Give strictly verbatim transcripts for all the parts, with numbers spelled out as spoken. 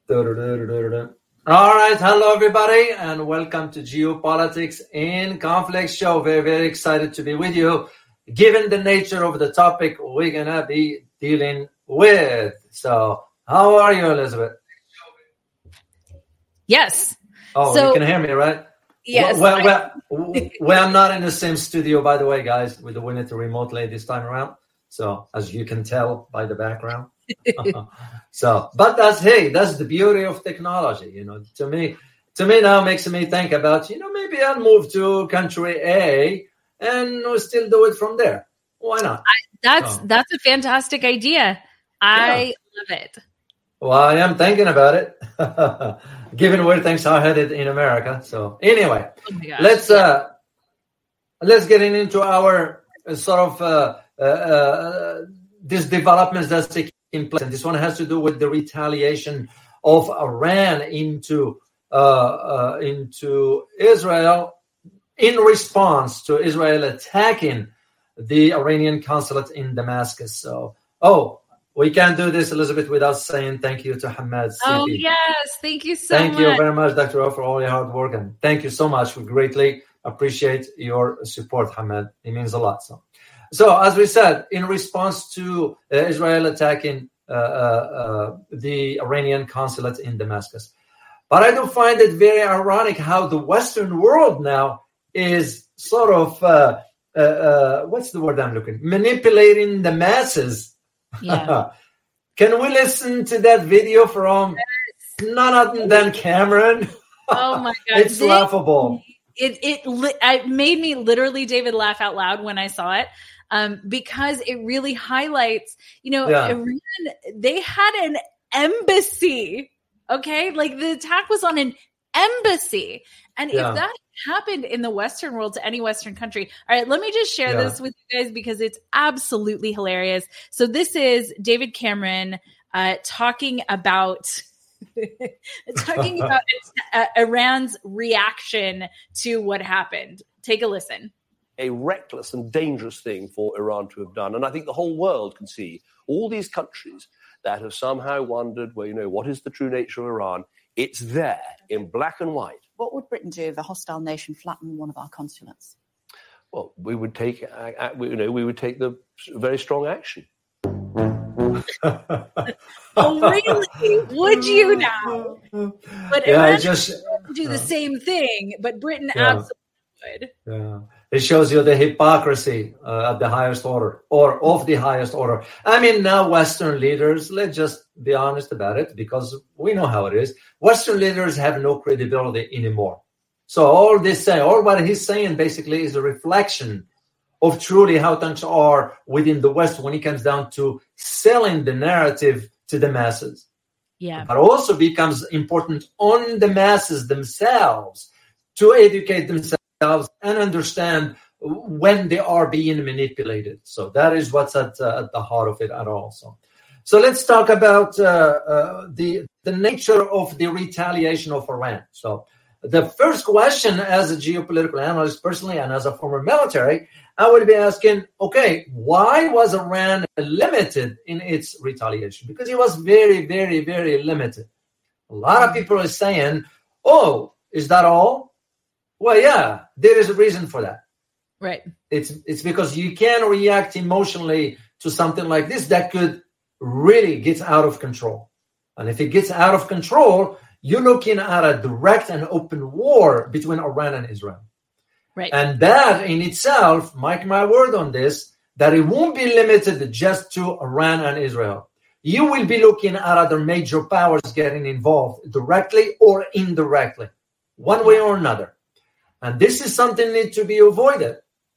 All right, hello everybody, and welcome to Geopolitics in Conflict show. Very, very excited to be with you, given the nature of the topic we're gonna be dealing with. So, how are you, Elizabeth? Yes. Oh, so, you can hear me, right? Yes. Well, well, well, we're not in the same studio, by the way, guys. We're doing it remotely this time around. So, as you can tell by the background. So, but that's, hey, that's the beauty of technology. You know, to me, to me now makes me think about, you know, maybe I'll move to country A and we'll still do it from there. Why not? I, that's, so. that's a fantastic idea. I yeah. love it. Well, I am thinking about it, given where things are headed in America. So anyway, oh let's, uh, let's get into our uh, sort of, uh, uh, uh, these developments that's taking in place. And this one has to do with the retaliation of Iran into, uh, uh, into Israel in response to Israel attacking the Iranian consulate in Damascus. So, oh, we can't do this, Elizabeth, without saying thank you to Hamed. Oh, yes. Thank you so thank much. Thank you very much, Doctor O, for all your hard work. And thank you so much. We greatly appreciate your support, Hamed. It means a lot. So, so as we said, in response to uh, Israel attacking uh, uh, uh, the Iranian consulate in Damascus. But I do find it very ironic how the Western world now is sort of, uh, uh, uh, what's the word I'm looking, manipulating the masses. Yeah. Can we listen to that video from yes. none other than Cameron? Oh my God. It's they, laughable. It, it it made me literally, David, laugh out loud when I saw it. Um, because it really highlights, you know, yeah. Iran, they had an embassy, okay? Like the attack was on an embassy. And yeah. if that happened in the Western world to any Western country, all right, let me just share yeah. this with you guys because it's absolutely hilarious. So this is David Cameron uh, talking about... talking about uh, Iran's reaction to what happened. Take a listen. A reckless and dangerous thing for Iran to have done. And I think the whole world can see all these countries that have somehow wondered, well, you know, what is the true nature of Iran? It's there in black and white. What would Britain do if a hostile nation flattened one of our consulates? Well, we would take, uh, you know, we would take the very strong action. Oh, really? Would you now? But yeah, Iran just would do the same thing, but Britain yeah. absolutely would. Yeah. It shows you the hypocrisy uh, at the highest order, or of the highest order. I mean, now Western leaders, let's just be honest about it, because we know how it is. Western leaders have no credibility anymore. So all this say, all what he's saying basically is a reflection of truly how things are within the West when it comes down to selling the narrative to the masses. Yeah. But also becomes important on the masses themselves to educate themselves and understand when they are being manipulated. So that is what's at, uh, at the heart of it at all. So, so let's talk about uh, uh, the the nature of the retaliation of Iran. So the first question, as a geopolitical analyst personally and as a former military, I would be asking, okay, why was Iran limited in its retaliation? Because it was very, very, very limited. A lot of people are saying, oh, is that all? Well, yeah, there is a reason for that. Right. It's it's because you can react emotionally to something like this that could really get out of control. And if it gets out of control, you're looking at a direct and open war between Iran and Israel. Right. And that in itself, mark my word on this, that it won't be limited just to Iran and Israel. You will be looking at other major powers getting involved directly or indirectly, one way or another. And this is something that needs to be avoided.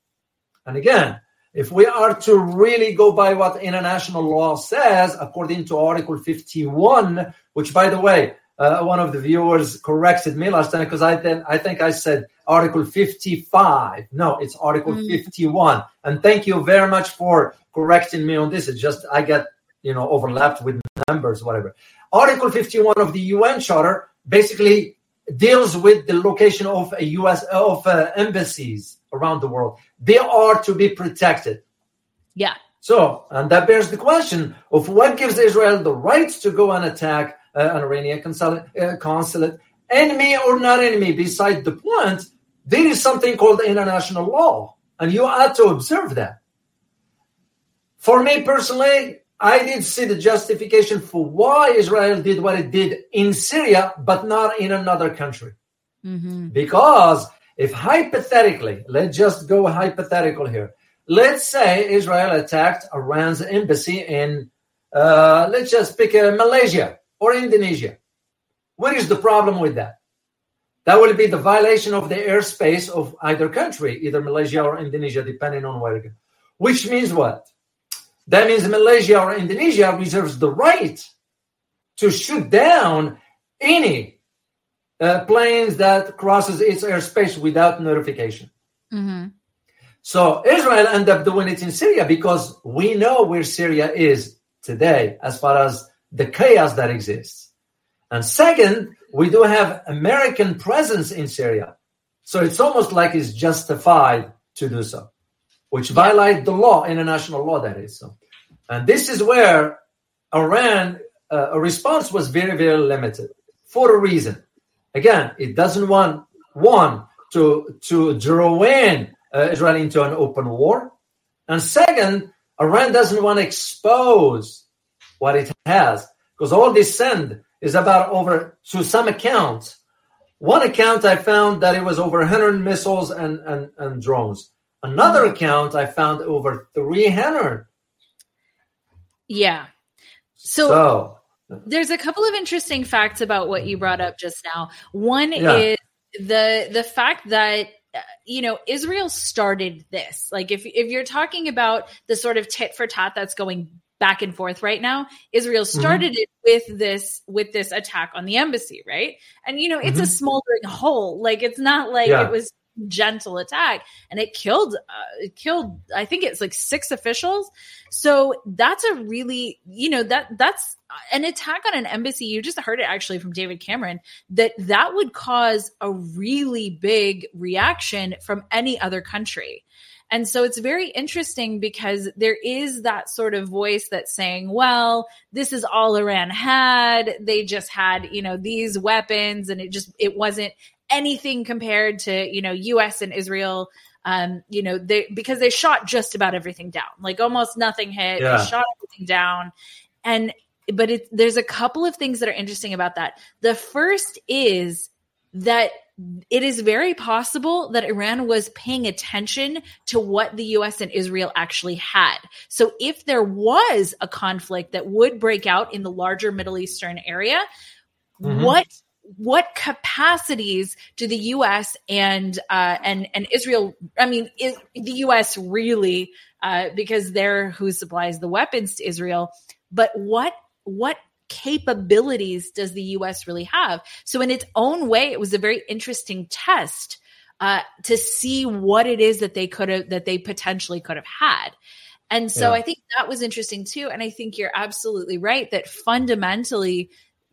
And again, if we are to really go by what international law says, according to Article fifty-one, which, by the way, uh, one of the viewers corrected me last time because I, then, I think I said Article fifty-five. No, it's Article mm. fifty-one. And thank you very much for correcting me on this. It's just I got, you know, overlapped with numbers, whatever. Article fifty-one of the U N Charter basically deals with the location of a U S of uh, embassies around the world. They are to be protected. Yeah. So, and that bears the question of what gives Israel the right to go and attack uh, an Iranian consulate, uh, consulate. Enemy or not enemy, beside the point, there is something called international law, and you ought to observe that. For me personally, I did see the justification for why Israel did what it did in Syria, but not in another country. Mm-hmm. Because if hypothetically, let's just go hypothetical here. Let's say Israel attacked Iran's embassy in, uh, let's just pick uh, Malaysia or Indonesia. What is the problem with that? That will be the violation of the airspace of either country, either Malaysia or Indonesia, depending on where it goes. Which means what? That means Malaysia or Indonesia reserves the right to shoot down any uh, planes that crosses its airspace without notification. Mm-hmm. So Israel ended up doing it in Syria because we know where Syria is today as far as the chaos that exists. And second, we do have American presence in Syria. So it's almost like it's justified to do so, which violate the law, international law, that is. So, and this is where Iran, uh, a response was very, very limited for a reason. Again, it doesn't want, one, to, to draw in uh, Israel into an open war. And second, Iran doesn't want to expose what it has, because all this send is about over, to some account. One account I found that it was over one hundred missiles and, and, and drones. Another account I found over three hundred. Yeah. So, so there's a couple of interesting facts about what you brought up just now. One yeah. is the the fact that uh, you know, Israel started this. Like if if you're talking about the sort of tit for tat that's going back and forth right now, Israel started mm-hmm. it with this with this attack on the embassy, right? And you know, it's mm-hmm. a smoldering hole. Like it's not like yeah. it was gentle attack, and it killed uh, it killed I think it's like six officials. So that's a really, you know, that that's an attack on an embassy. You just heard it actually from David Cameron, that that would cause a really big reaction from any other country. And so it's very interesting because there is that sort of voice that's saying, well, this is all Iran had. They just had, you know, these weapons, and it just, it wasn't anything compared to, you know, U S and Israel. Um, you know, they, because they shot just about everything down, like almost nothing hit. Yeah. They shot everything down. And, but it, there's a couple of things that are interesting about that. The first is that it is very possible that Iran was paying attention to what the U S and Israel actually had. So if there was a conflict that would break out in the larger Middle Eastern area, mm-hmm. what what capacities do the U S and uh, and and Israel? I mean, is the U S really uh, because they're who supplies the weapons to Israel? But what what capabilities does the U S really have? So in its own way, it was a very interesting test uh, to see what it is that they could have, that they potentially could have had. And so yeah. I think that was interesting too. And I think you're absolutely right that fundamentally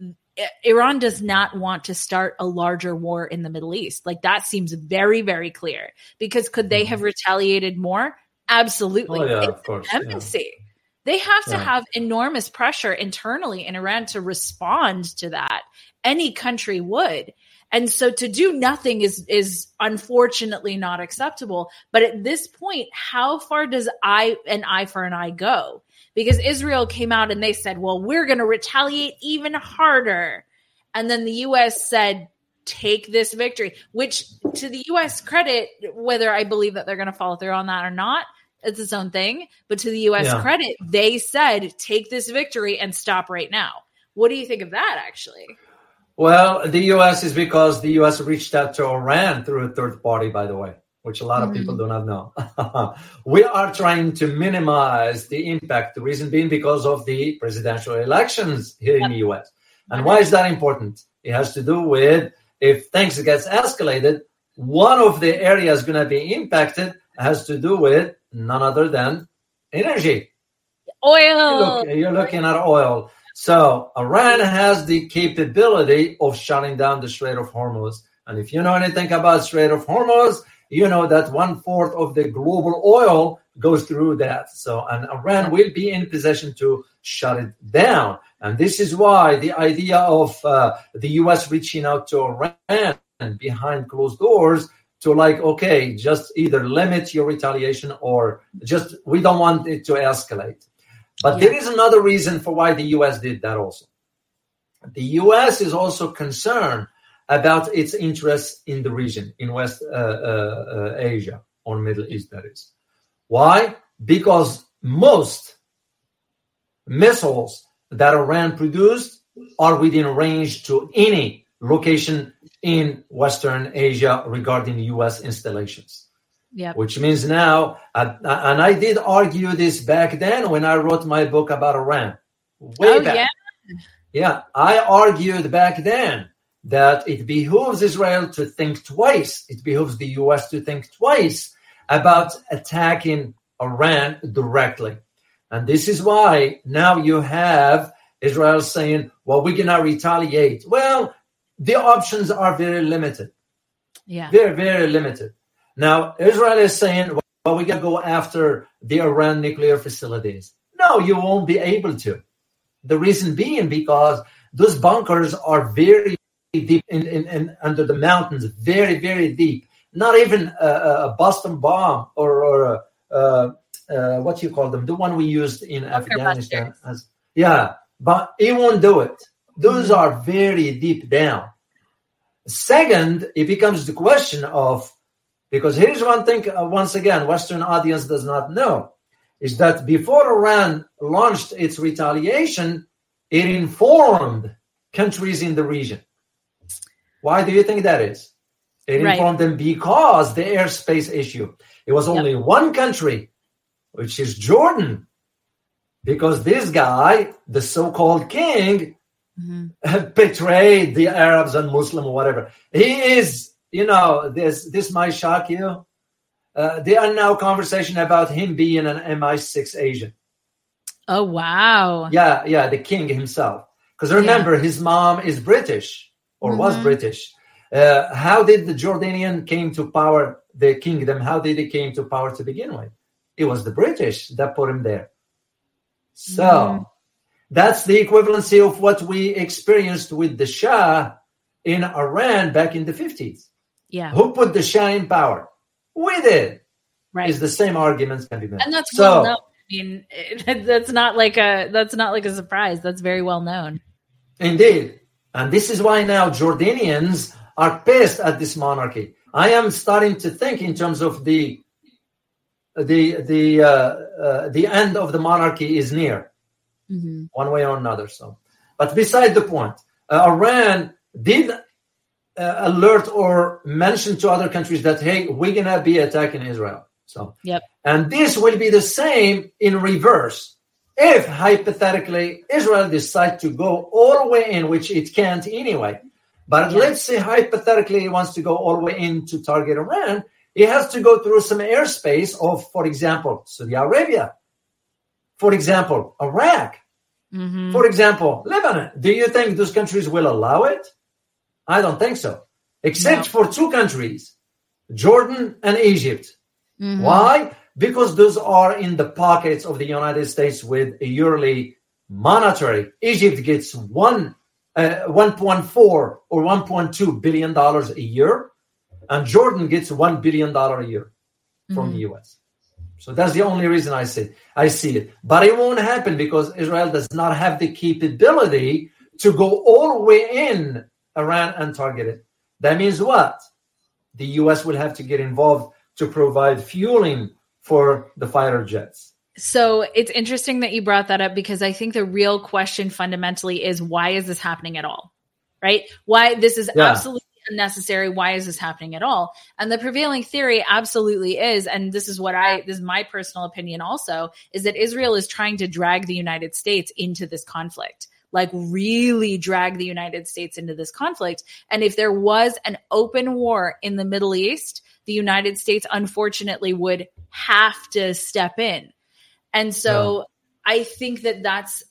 Iran does not want to start a larger war in the Middle East. Like that seems very, very clear, because could they have retaliated more? Absolutely. Oh, yeah, it's of course. an embassy. Yeah. They have to yeah. have enormous pressure internally in Iran to respond to that. Any country would. And so to do nothing is, is unfortunately not acceptable. But at this point, how far does I an eye for an eye go? Because Israel came out and they said, well, we're going to retaliate even harder. And then the U S said, take this victory, which to the U S credit, whether I believe that they're going to follow through on that or not, it's its own thing. But to the U S yeah. credit, they said, take this victory and stop right now. What do you think of that, actually? Well, the U S is because the U S reached out to Iran through a third party, by the way, which a lot of mm-hmm. people do not know. We are trying to minimize the impact. The reason being because of the presidential elections here yep. in the U S. And why is that important? It has to do with if things gets escalated, one of the areas going to be impacted has to do with none other than energy. Oil. You're, look, you're looking at oil. So Iran has the capability of shutting down the Strait of Hormuz. And if you know anything about Strait of Hormuz, you know that one fourth of the global oil goes through that. So, and Iran will be in position to shut it down. And this is why the idea of uh, the U S reaching out to Iran behind closed doors to like, okay, just either limit your retaliation or just, we don't want it to escalate. But yeah. there is another reason for why the U S did that also. The U S is also concerned about its interests in the region, in West uh, uh, uh, Asia, or Middle East, that is. Why? Because most missiles that Iran produced are within range to any location in Western Asia regarding U S installations. Yep. Which means now, uh, and I did argue this back then when I wrote my book about Iran. Way oh, back. Yeah. yeah, I argued back then that it behooves Israel to think twice. It behooves the U S to think twice about attacking Iran directly. And this is why now you have Israel saying, well, we're going to retaliate. Well, the options are very limited. Yeah. Very, very limited. Now, Israel is saying, well, we're going to go after the Iran nuclear facilities. No, you won't be able to. The reason being because those bunkers are very deep in, in, in under the mountains, very, very deep. Not even a, a Boston bomb or, or a, a, a, what do you call them? The one we used in bunker Afghanistan. As, yeah, but it won't do it. Those mm-hmm. are very deep down. Second, it becomes the question of, because here's one thing, uh, once again, Western audience does not know, is that before Iran launched its retaliation, it informed countries in the region. Why do you think that is? It right. informed them because the airspace issue. It was only yep. one country, which is Jordan, because this guy, the so-called king, mm-hmm. betrayed the Arabs and Muslim or whatever. He is... You know, this this might shock you. Uh, there are now conversation about him being an M I six agent. Oh, wow. Yeah, yeah, the king himself. Because remember, yeah. his mom is British or mm-hmm. was British. Uh, how did the Jordanian came to power, the kingdom, how did he came to power to begin with? It was the British that put him there. So mm-hmm. that's the equivalency of what we experienced with the Shah in Iran back in the fifties. Yeah. Who put the Shah in power? We did. Right. Is the same arguments can be made. And that's so, well known. I mean, it, that's not like a that's not like a surprise. That's very well known. Indeed. And this is why now Jordanians are pissed at this monarchy. I am starting to think in terms of the the the uh, uh, the end of the monarchy is near, mm-hmm. one way or another. So, but beside the point, uh, Iran did uh, alert or mention to other countries that, hey, we're going to be attacking Israel. So, yep. And this will be the same in reverse. If, hypothetically, Israel decides to go all the way in, which it can't anyway, but yeah. let's say hypothetically it wants to go all the way in to target Iran, it has to go through some airspace of, for example, Saudi Arabia, for example, Iraq, mm-hmm. for example, Lebanon. Do you think those countries will allow it? I don't think so, except no. for two countries, Jordan and Egypt. Mm-hmm. Why? Because those are in the pockets of the United States with a yearly monetary. Egypt gets one, uh, one point four or one point two billion dollars a year, and Jordan gets one billion dollars a year from mm-hmm. the U S. So that's the only reason I see I see it. But it won't happen because Israel does not have the capability to go all the way in Iran and target it. That means what? The U S will have to get involved to provide fueling for the fighter jets. So it's interesting that you brought that up because I think the real question fundamentally is why is this happening at all? Right? Why this is yeah. absolutely unnecessary. Why is this happening at all? And the prevailing theory absolutely is, and this is what I, this is my personal opinion also, is that Israel is trying to drag the United States into this conflict, like really drag the United States into this conflict. And if there was an open war in the Middle East, the United States, unfortunately, would have to step in. And so yeah. I think that that's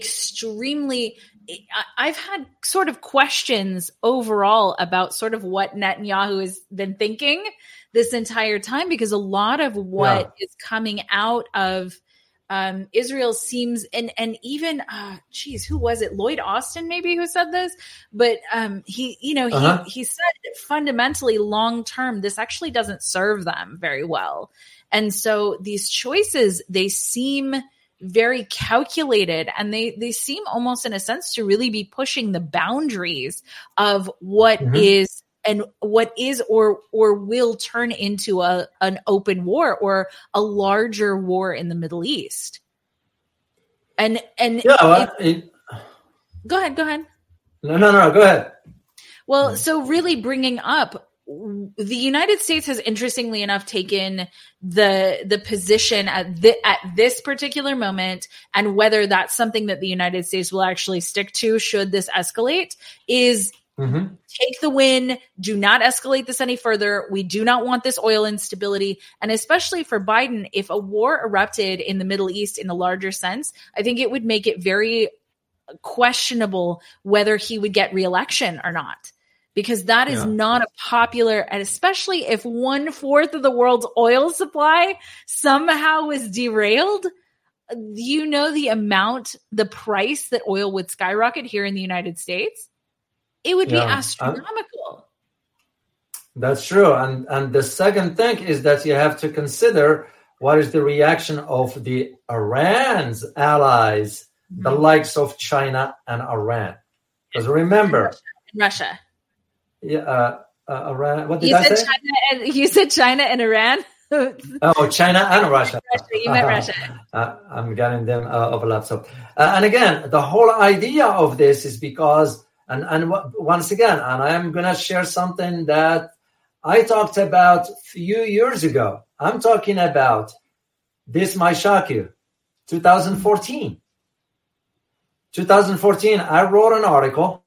extremely, I've had sort of questions overall about sort of what Netanyahu has been thinking this entire time, because a lot of what yeah. is coming out of um, Israel seems, and and even, uh, geez, who was it? Lloyd Austin, maybe, who said this, but um, he, you know, he uh-huh. he said fundamentally, long term, this actually doesn't serve them very well, and so these choices, they seem very calculated, and they they seem almost, in a sense, to really be pushing the boundaries of what mm-hmm. is. And what is or or will turn into a an open war or a larger war in the Middle East. And and yeah, well, it, go ahead, go ahead. No, no, no, go ahead. Well, so really bringing up the United States has, interestingly enough, taken the the position at the, at this particular moment, and whether that's something that the United States will actually stick to should this escalate is. Mm-hmm. Take the win. Do not escalate this any further. We do not want this oil instability. And especially for Biden, if a war erupted in the Middle East in a larger sense, I think it would make it very questionable whether he would get reelection or not. Because that is yeah. not a popular, and especially if one fourth of the world's oil supply somehow was derailed, you know the amount, the price that oil would skyrocket here in the United States? It would yeah. be astronomical. That's true. And and the second thing is that you have to consider what is the reaction of the Iran's allies, mm-hmm. the likes of China and Iran. Because remember, Russia. Yeah, uh, uh, Iran. What did you I said say? China and, you said China and Iran. Oh, China and Russia. Russia. You meant Russia. Uh, I'm getting them uh, overlapped. So, uh, and again, the whole idea of this is because. And, and w- once again, and I am going to share something that I talked about a few years ago. I'm talking about, this might shock you, twenty fourteen. twenty fourteen, I wrote an article.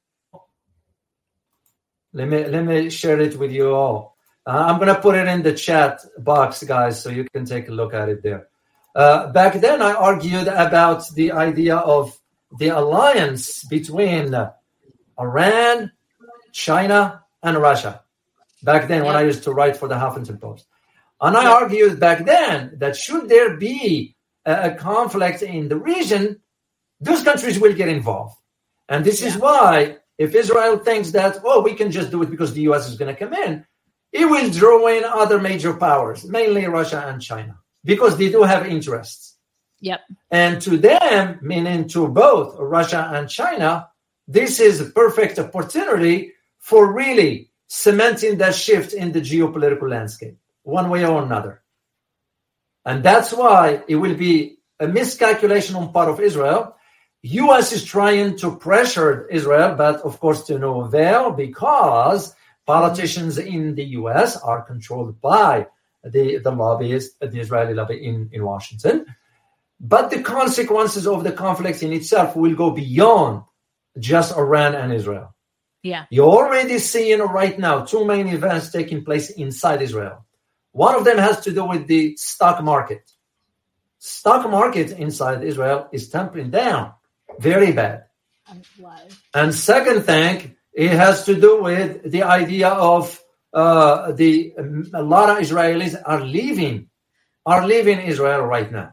Let me, let me share it with you all. Uh, I'm going to put it in the chat box, guys, so you can take a look at it there. Uh, back then, I argued about the idea of the alliance between uh, Iran, China, and Russia. Back then, yeah. when I used to write for the Huffington Post. And I yeah. argued back then that should there be a, a conflict in the region, those countries will get involved. And this yeah. is why, if Israel thinks that, oh, we can just do it because the U S is going to come in, it will draw in other major powers, mainly Russia and China, because they do have interests. Yep. And to them, meaning to both Russia and China, this is a perfect opportunity for really cementing that shift in the geopolitical landscape, one way or another. And that's why it will be a miscalculation on part of Israel. U S is trying to pressure Israel, but of course to no avail, because politicians in the U S are controlled by the, the lobbyists, the Israeli lobby in, in Washington. But the consequences of the conflict in itself will go beyond just Iran and Israel. Yeah. You're already seeing right now two main events taking place inside Israel. One of them has to do with the stock market. Stock market inside Israel is tumbling down very bad. And second thing, it has to do with the idea of uh, the a lot of Israelis are leaving, are leaving Israel right now.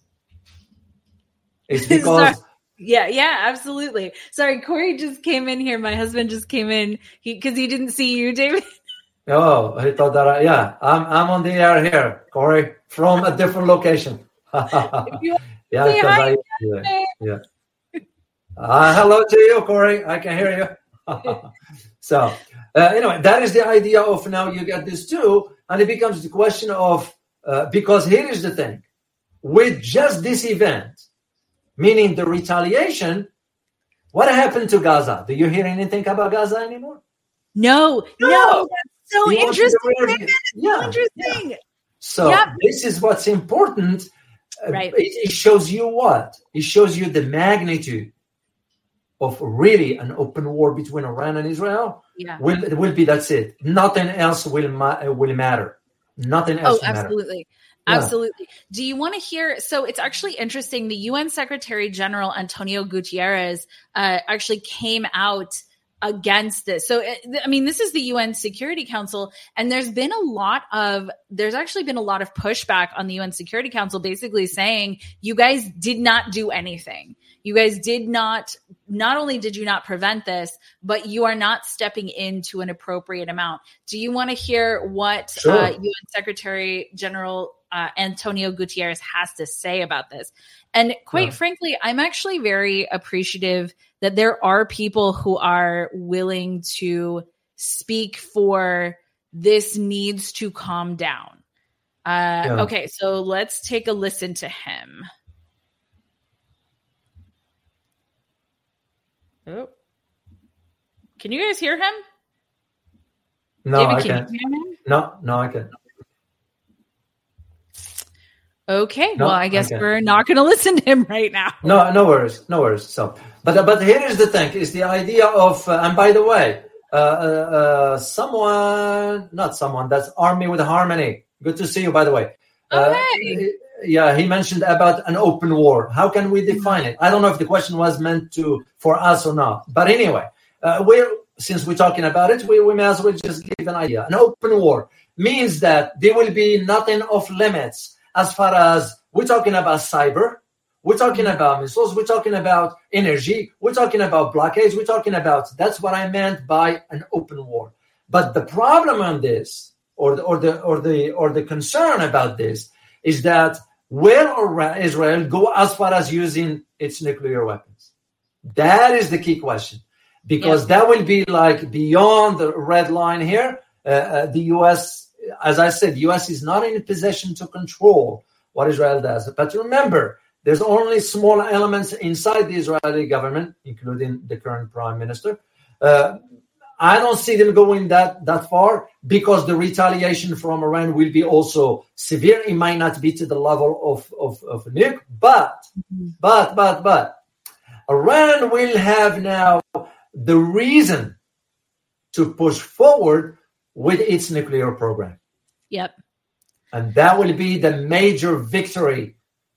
It's because. Yeah, yeah, absolutely. Sorry, Corey just came in here. My husband just came in because he, he didn't see you, David. Oh, he thought that. I, yeah, I'm I'm on the air here, Corey, from a different location. yeah, because I yeah, yeah. Uh, hello to you, Corey. I can hear you. so, uh, anyway, that is the idea of now you get this too, and it becomes the question of uh, because here is the thing, with just this event. Meaning the retaliation, what happened to Gaza? Do you hear anything about Gaza anymore? No, no, no that's so you interesting. Yeah, so interesting. Yeah. So yep. This is what's important. Right. It, it shows you what? It shows you the magnitude of really an open war between Iran and Israel. Yeah. Will, it will be, that's it. Nothing else will, ma- will matter. Nothing else Oh, will absolutely. Matter. Absolutely. Yeah. Do you want to hear? So it's actually interesting. The U N Secretary General Antonio Guterres uh, actually came out against this. So, I mean, this is the U N Security Council, and there's been a lot of, there's actually been a lot of pushback on the U N Security Council, basically saying, you guys did not do anything. You guys did not, not only did you not prevent this, but you are not stepping into an appropriate amount. Do you want to hear what Sure. uh, U N Secretary General uh, Antonio Guterres has to say about this? And quite Yeah. frankly, I'm actually very appreciative that there are people who are willing to speak for this needs to calm down. Uh, Yeah. Okay, so let's take a listen to him. Oh. Can you guys hear him? No, David, I can can't. you hear him? No, no, I can't. Okay, No, well, I guess okay. we're not going to listen to him right now. No, no worries, no worries. So, but but here is the thing: is the idea of, uh, and by the way, uh, uh, uh, someone, not someone, that's Army with Harmony. Good to see you, by the way. Uh, Okay. yeah, he mentioned about an open war. How can we define it? I don't know if the question was meant to for us or not. But anyway, uh, we're since we're talking about it, we, we may as well just give an idea. An open war means that there will be nothing off limits as far as we're talking about cyber, we're talking about missiles, we're talking about energy, we're talking about blockades, we're talking about, that's what I meant by an open war. But the problem on this, or the, or the, or the, or the concern about this is that will Israel go as far as using its nuclear weapons? That is the key question, because yeah. that will be like beyond the red line here. Uh, uh, the U S, as I said, the U S is not in a position to control what Israel does. But remember, there's only small elements inside the Israeli government, including the current prime minister. Uh, I don't see them going that, that far because the retaliation from Iran will be also severe. It might not be to the level of, of, of a nuke, but, mm-hmm. but, but, but, Iran will have now the reason to push forward with its nuclear program. Yep. And that will be the major victory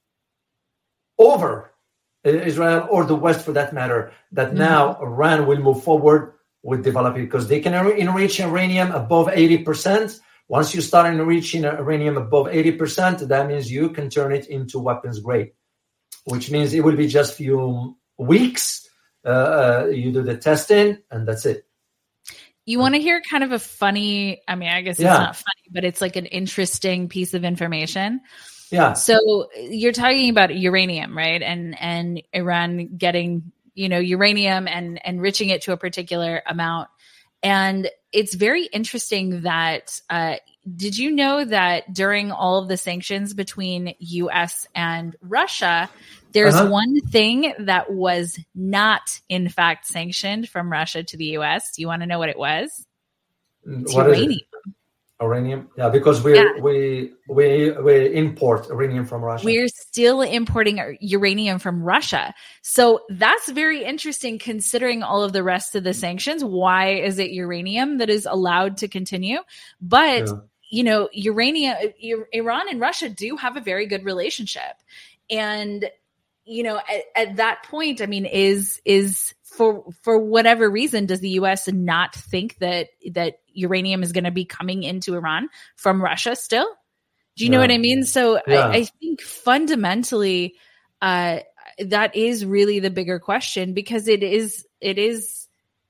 over Israel or the West for that matter, that mm-hmm. now Iran will move forward with developing, because they can enrich uranium above eighty percent. Once you start enriching uranium above eighty percent, that means you can turn it into weapons grade, which means it will be just few weeks. Uh, uh, you do the testing and that's it. You want to hear kind of a funny, I mean, I guess it's yeah. not funny, but it's like an interesting piece of information. Yeah. So you're talking about uranium, right? And and Iran getting, you know, uranium and enriching it to a particular amount. And it's very interesting that, uh, did you know that during all of the sanctions between U S and Russia, there's uh-huh. one thing that was not, in fact, sanctioned from Russia to the U S. Do you want to know what it was? It's what uranium. Is it? Uranium, yeah, because we yeah. we we we import uranium from Russia. We're still importing uranium from Russia, so that's very interesting. Considering all of the rest of the sanctions, why is it uranium that is allowed to continue? But yeah. you know, uranium, Iran and Russia do have a very good relationship, and you know, at, at that point, I mean, is is for for whatever reason, does the U S not think that that uranium is going to be coming into Iran from Russia still? Do you yeah. know what I mean? So yeah. I, I think fundamentally, uh, that is really the bigger question, because it is it is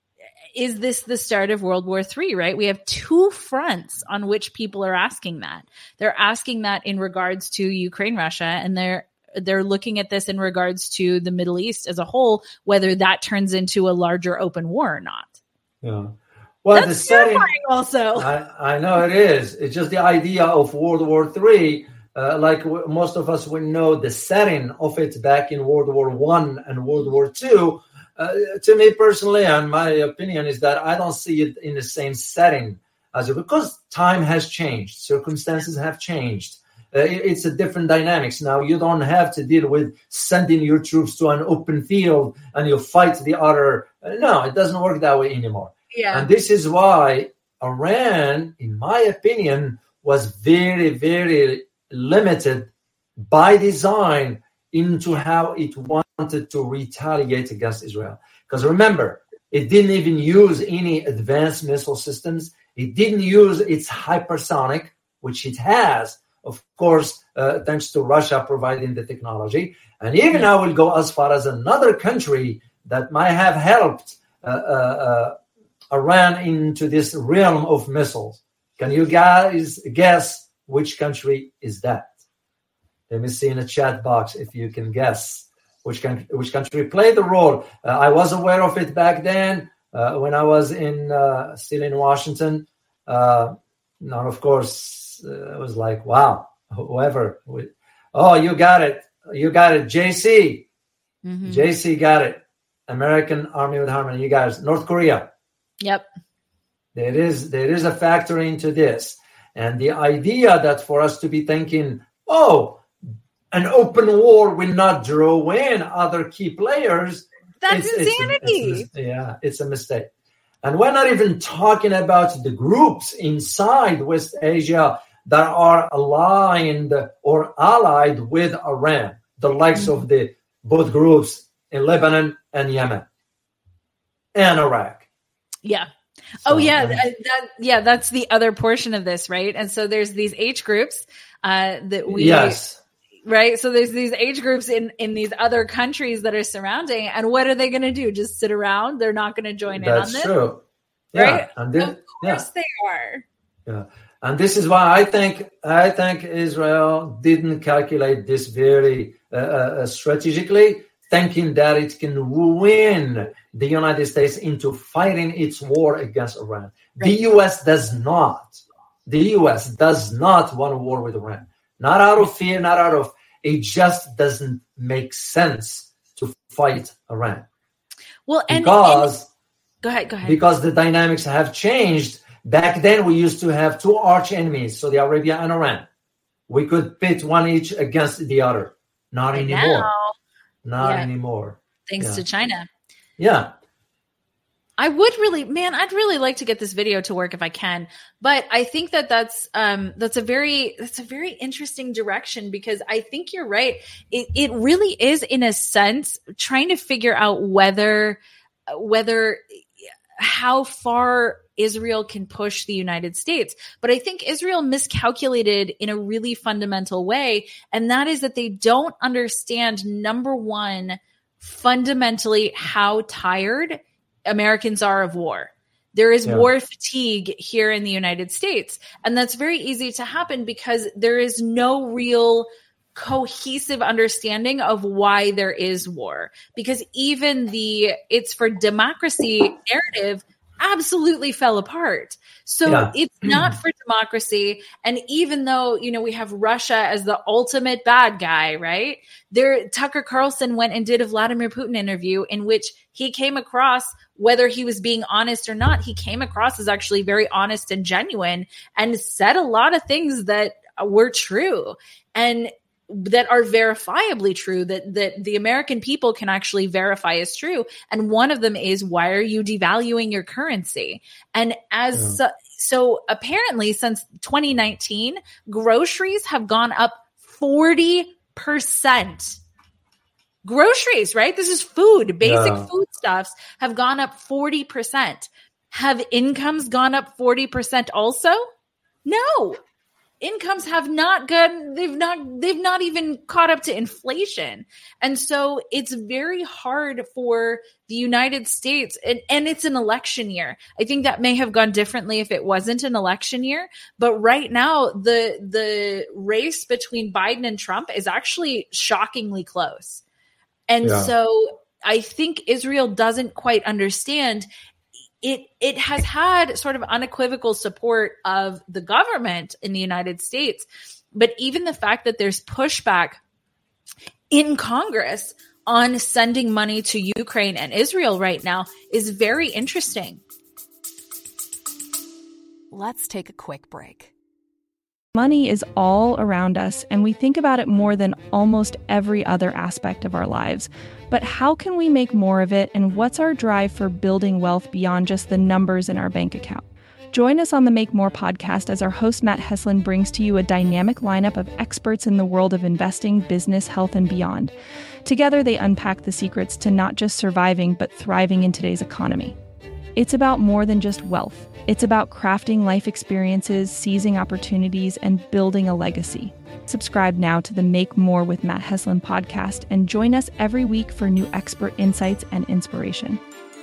is this the start of World War Three? Right? We have two fronts on which people are asking that. They're asking that in regards to Ukraine, Russia, and they're they're looking at this in regards to the Middle East as a whole, whether that turns into a larger open war or not. Yeah. Well, That's the setting also. I, I know it is. It's just the idea of World War Three. Uh, like w- most of us will know the setting of it back in World War One and World War Two. Uh, to me personally, and my opinion is that I don't see it in the same setting as it, because time has changed, circumstances have changed. Uh, it, it's a different dynamics now. You don't have to deal with sending your troops to an open field and you fight the other. Uh, no, it doesn't work that way anymore. Yeah. And this is why Iran, in my opinion, was very, very limited by design into how it wanted to retaliate against Israel. Because remember, It didn't even use any advanced missile systems. It didn't use its hypersonic, which it has, of course, uh, thanks to Russia providing the technology. And even I will go as far as another country that might have helped uh, uh, uh, Iran into this realm of missiles. Can you guys guess which country is that? Let me see in the chat box if you can guess which country, which country played the role. Uh, I was aware of it back then uh, when I was in uh, still in Washington. Uh, now, of course, uh, it was like, wow, whoever. Oh, you got it. You got it. J C. Mm-hmm. J C got it. American Army with Harmony. You guys. North Korea. Yep. There is, there is a factor into this. And the idea that for us to be thinking, oh, an open war will not draw in other key players. That's it's, insanity. It's, it's, yeah, it's a mistake. And we're not even talking about the groups inside West Asia that are aligned or allied with Iran, the likes mm-hmm. of the both groups in Lebanon and Yemen and Iraq. Yeah. So, oh yeah, um, that, yeah. That's the other portion of this, right? And so there's these age groups uh, that we, yes, right. So there's these age groups in in these other countries that are surrounding, and what are they going to do? Just sit around? They're not going to join that's in on this, true. right? Yeah. And this, of course yeah. they are. Yeah, and this is why I think I think Israel didn't calculate this very uh, uh, strategically, thinking that it can win the United States into fighting its war against Iran. Right. The U S does not. The U S does not want a war with Iran. Not out of fear, not out of, it just doesn't make sense to fight Iran. Well, and because, and, go ahead, go ahead. Because the dynamics have changed. Back then, we used to have two arch enemies, Saudi Arabia and Iran. We could pit one each against the other. Not and anymore. Now, Not yeah. anymore. Thanks yeah. to China. Yeah. I would really, man, I'd really like to get this video to work if I can, but I think that that's, um, that's a very, that's a very interesting direction, because I think you're right. It, it really is, in a sense, trying to figure out whether, whether, how far Israel can push the United States. But I think Israel miscalculated in a really fundamental way. And that is that they don't understand, number one, fundamentally how tired Americans are of war. There is yeah. war fatigue here in the United States. And that's very easy to happen because there is no real cohesive understanding of why there is war. Because even the it's for democracy narrative absolutely fell apart. So yeah. it's not for democracy. And even though, you know, we have Russia as the ultimate bad guy, right? There, Tucker Carlson went and did a Vladimir Putin interview in which he came across, whether he was being honest or not, he came across as actually very honest and genuine and said a lot of things that were true and that are verifiably true, that, that the American people can actually verify as true. And one of them is, why are you devaluing your currency? And as yeah. so, so apparently since twenty nineteen, groceries have gone up forty percent. Groceries, right? This is food, basic yeah. foodstuffs have gone up forty percent. Have incomes gone up forty percent also? No. Incomes have not gone, they've not, they've not even caught up to inflation. And so it's very hard for the United States, and, and it's an election year. I think that may have gone differently if it wasn't an election year. But right now, the, the race between Biden and Trump is actually shockingly close. And yeah. so I think Israel doesn't quite understand. It it has had sort of unequivocal support of the government in the United States. But even the fact that there's pushback in Congress on sending money to Ukraine and Israel right now is very interesting. Let's take a quick break. Money is all around us, and we think about it more than almost every other aspect of our lives. But how can we make more of it, and what's our drive for building wealth beyond just the numbers in our bank account? Join us on the Make More podcast as our host Matt Heslin brings to you a dynamic lineup of experts in the world of investing, business, health, and beyond. Together, they unpack the secrets to not just surviving, but thriving in today's economy. It's about more than just wealth. It's about crafting life experiences, seizing opportunities, and building a legacy. Subscribe now to the Make More with Matt Heslin podcast and join us every week for new expert insights and inspiration.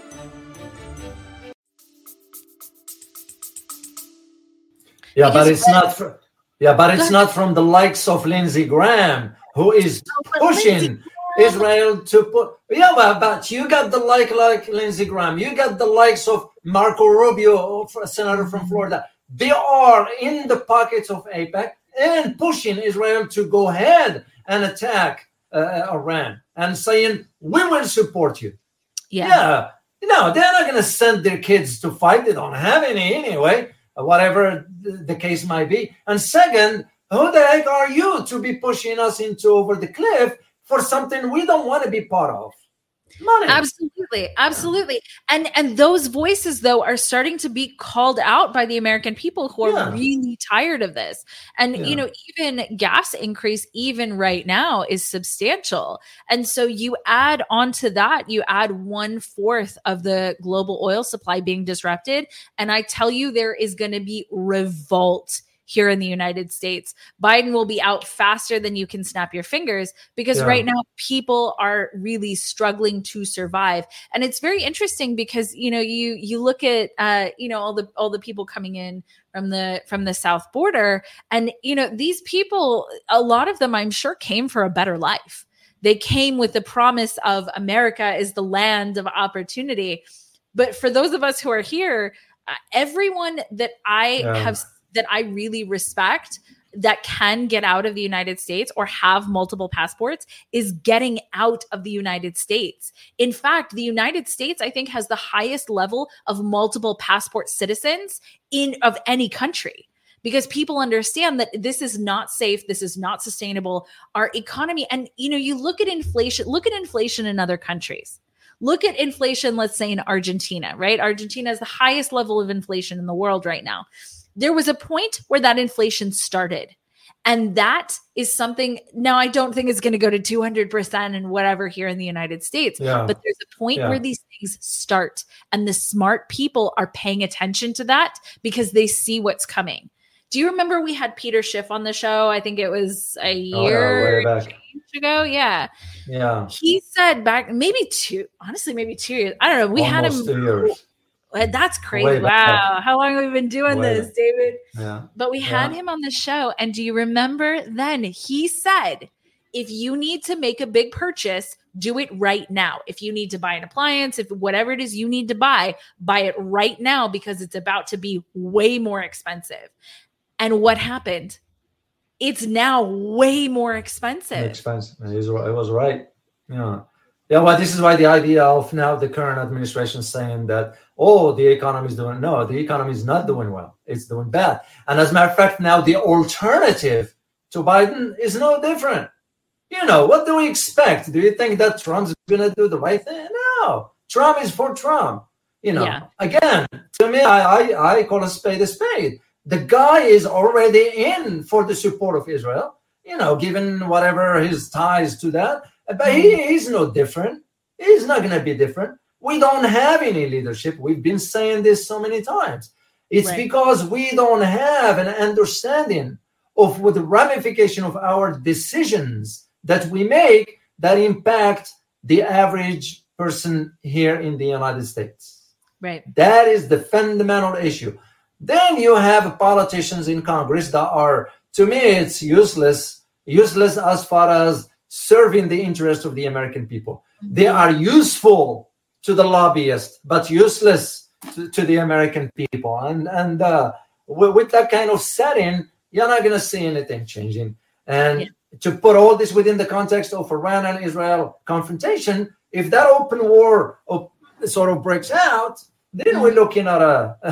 Yeah, but it's not. Fr- yeah, but it's not from the likes of Lindsey Graham, who is pushing Israel to put. Yeah, but, but you got the like like Lindsey Graham. You got the likes of Marco Rubio, a senator from Florida. They are in the pockets of AIPAC and pushing Israel to go ahead and attack uh, Iran and saying, we will support you. Yeah. Yeah. No, they're not going to send their kids to fight. They don't have any anyway, whatever the case might be. And second, who the heck are you to be pushing us into over the cliff for something we don't want to be part of? Money. Absolutely. Absolutely. And and those voices, though, are starting to be called out by the American people who are Yeah. really tired of this. And, Yeah. you know, even gas increase, even right now, is substantial. And so you add onto that, you add one fourth of the global oil supply being disrupted. And I tell you, there is going to be revolt here in the United States. Biden will be out faster than you can snap your fingers because Yeah. right now people are really struggling to survive. And it's very interesting because, you know, you you look at uh, you know, all the all the people coming in from the from the south border, and you know, these people, a lot of them I'm sure came for a better life. They came with the promise of America is the land of opportunity. But for those of us who are here, uh, everyone that I Yeah. have that I really respect that can get out of the United States or have multiple passports is getting out of the United States. In fact, the United States, I think, has the highest level of multiple passport citizens in of any country, because people understand that this is not safe. This is not sustainable. Our economy, and you know, you look at inflation, look at inflation in other countries. Look at inflation, let's say in Argentina, right? Argentina has the highest level of inflation in the world right now. There was a point where that inflation started. And that is something, now I don't think it's going to go to two hundred percent and whatever here in the United States, Yeah. but there's a point Yeah. where these things start, and the smart people are paying attention to that because they see what's coming. Do you remember we had Peter Schiff on the show? I think it was a year Oh, yeah, way back. ago. Yeah. Yeah. He said back, maybe two, honestly, maybe two years. I don't know. We Almost had him. two years. That's crazy. Way back. Wow. How long have we been doing Way this, back. David? Yeah. But we had Yeah. him on the show. And do you remember then he said, if you need to make a big purchase, do it right now. If you need to buy an appliance, if whatever it is you need to buy, buy it right now because it's about to be way more expensive. And what happened? It's now way more expensive. Expensive. It was, it was right. Yeah. Yeah. Well, this is why the idea of now the current administration saying that, oh, the economy is doing, no, the economy is not doing well. It's doing bad. And as a matter of fact, now the alternative to Biden is no different. You know, what do we expect? Do you think that Trump's going to do the right thing? No. Trump is for Trump. You know, Yeah. again, to me, I, I, I call a spade a spade. The guy is already in for the support of Israel, you know, given whatever his ties to that. But he is no different. He's not going to be different. We don't have any leadership. We've been saying this so many times. It's Right. because we don't have an understanding of what the ramification of our decisions that we make that impact the average person here in the United States. Right. That is the fundamental issue. Then you have politicians in Congress that are, to me, it's useless, useless as far as serving the interest of the American people. They are useful to the lobbyists, but useless to, to the American people. And and uh, with, with that kind of setting, you're not going to see anything changing. And Yeah. to put all this within the context of Iran and Israel confrontation, if that open war op- sort of breaks out, then we're looking at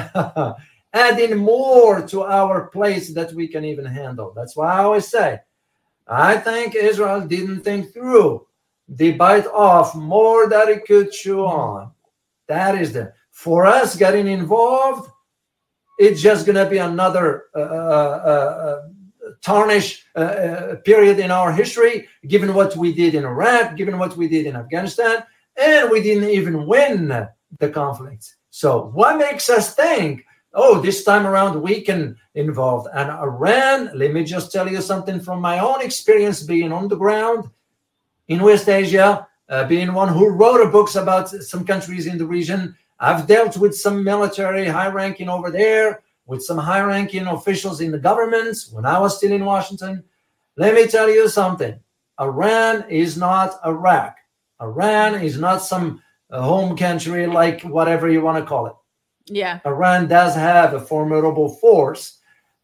a adding more to our place that we can even handle. That's why I always say, I think Israel didn't think through the bite off more that it could chew on. That is the, for us getting involved, it's just going to be another uh, uh, uh, tarnish uh, uh, period in our history, given what we did in Iraq, given what we did in Afghanistan, and we didn't even win the conflict. So what makes us think, oh, this time around we can involve? And Iran, let me just tell you something from my own experience being on the ground in West Asia, uh, being one who wrote books about some countries in the region. I've dealt with some military high-ranking over there, with some high-ranking officials in the governments when I was still in Washington. Let me tell you something. Iran is not Iraq. Iran is not some uh, home country, like whatever you want to call it. Yeah. Iran does have a formidable force,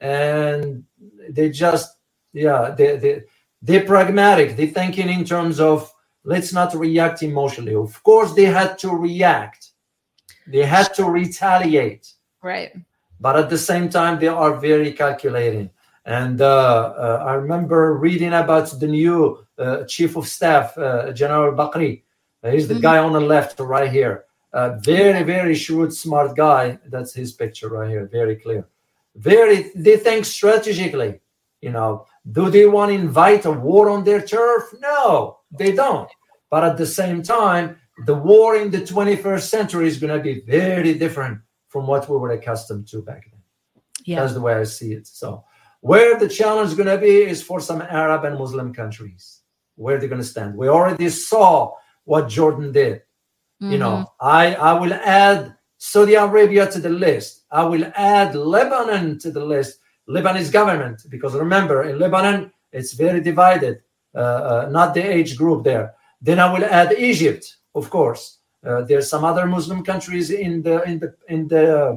and they just, yeah, they, they, they're pragmatic. They're thinking in terms of, let's not react emotionally. Of course, they had to react. They had to retaliate. Right. But at the same time, they are very calculating. And uh, uh, I remember reading about the new uh, chief of staff, uh, General Bakri. Uh, he's the mm-hmm. guy on the left right here. Uh, very, very shrewd, smart guy. That's his picture right here. Very clear. Very, they think strategically. You know, do they want to invite a war on their turf? No, they don't. But at the same time, the war in the twenty-first century is going to be very different from what we were accustomed to back then. Yeah. That's the way I see it. So where the challenge is going to be is for some Arab and Muslim countries, where they're going to stand. We already saw what Jordan did. Mm-hmm. You know, I, I will add Saudi Arabia to the list. I will add Lebanon to the list, Lebanese government, because remember, in Lebanon, it's very divided, uh, uh, not the age group there. Then I will add Egypt, of course. Uh, there's some other Muslim countries in the in the in the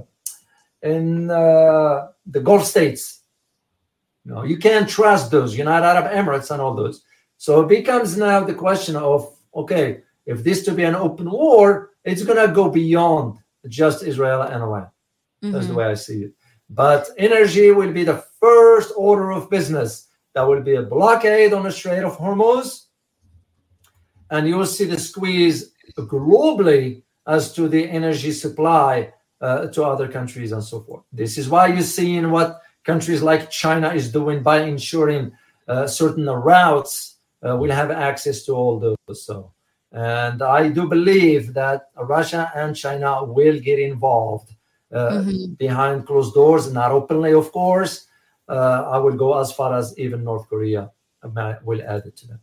in uh, the Gulf states. No, you can't trust those United Arab Emirates and all those. So it becomes now the question of, okay, if this to be an open war, it's gonna go beyond just Israel and Iran. Mm-hmm. That's the way I see it. But energy will be the first order of business. There will be a blockade on the Strait of Hormuz, and you will see the squeeze globally as to the energy supply uh, to other countries and so forth. This is why you're seeing what countries like China is doing by ensuring uh, certain routes uh, will have access to all those. So, and I do believe that Russia and China will get involved uh, mm-hmm. behind closed doors, not openly, of course. Uh, I will go as far as even North Korea will add it to them.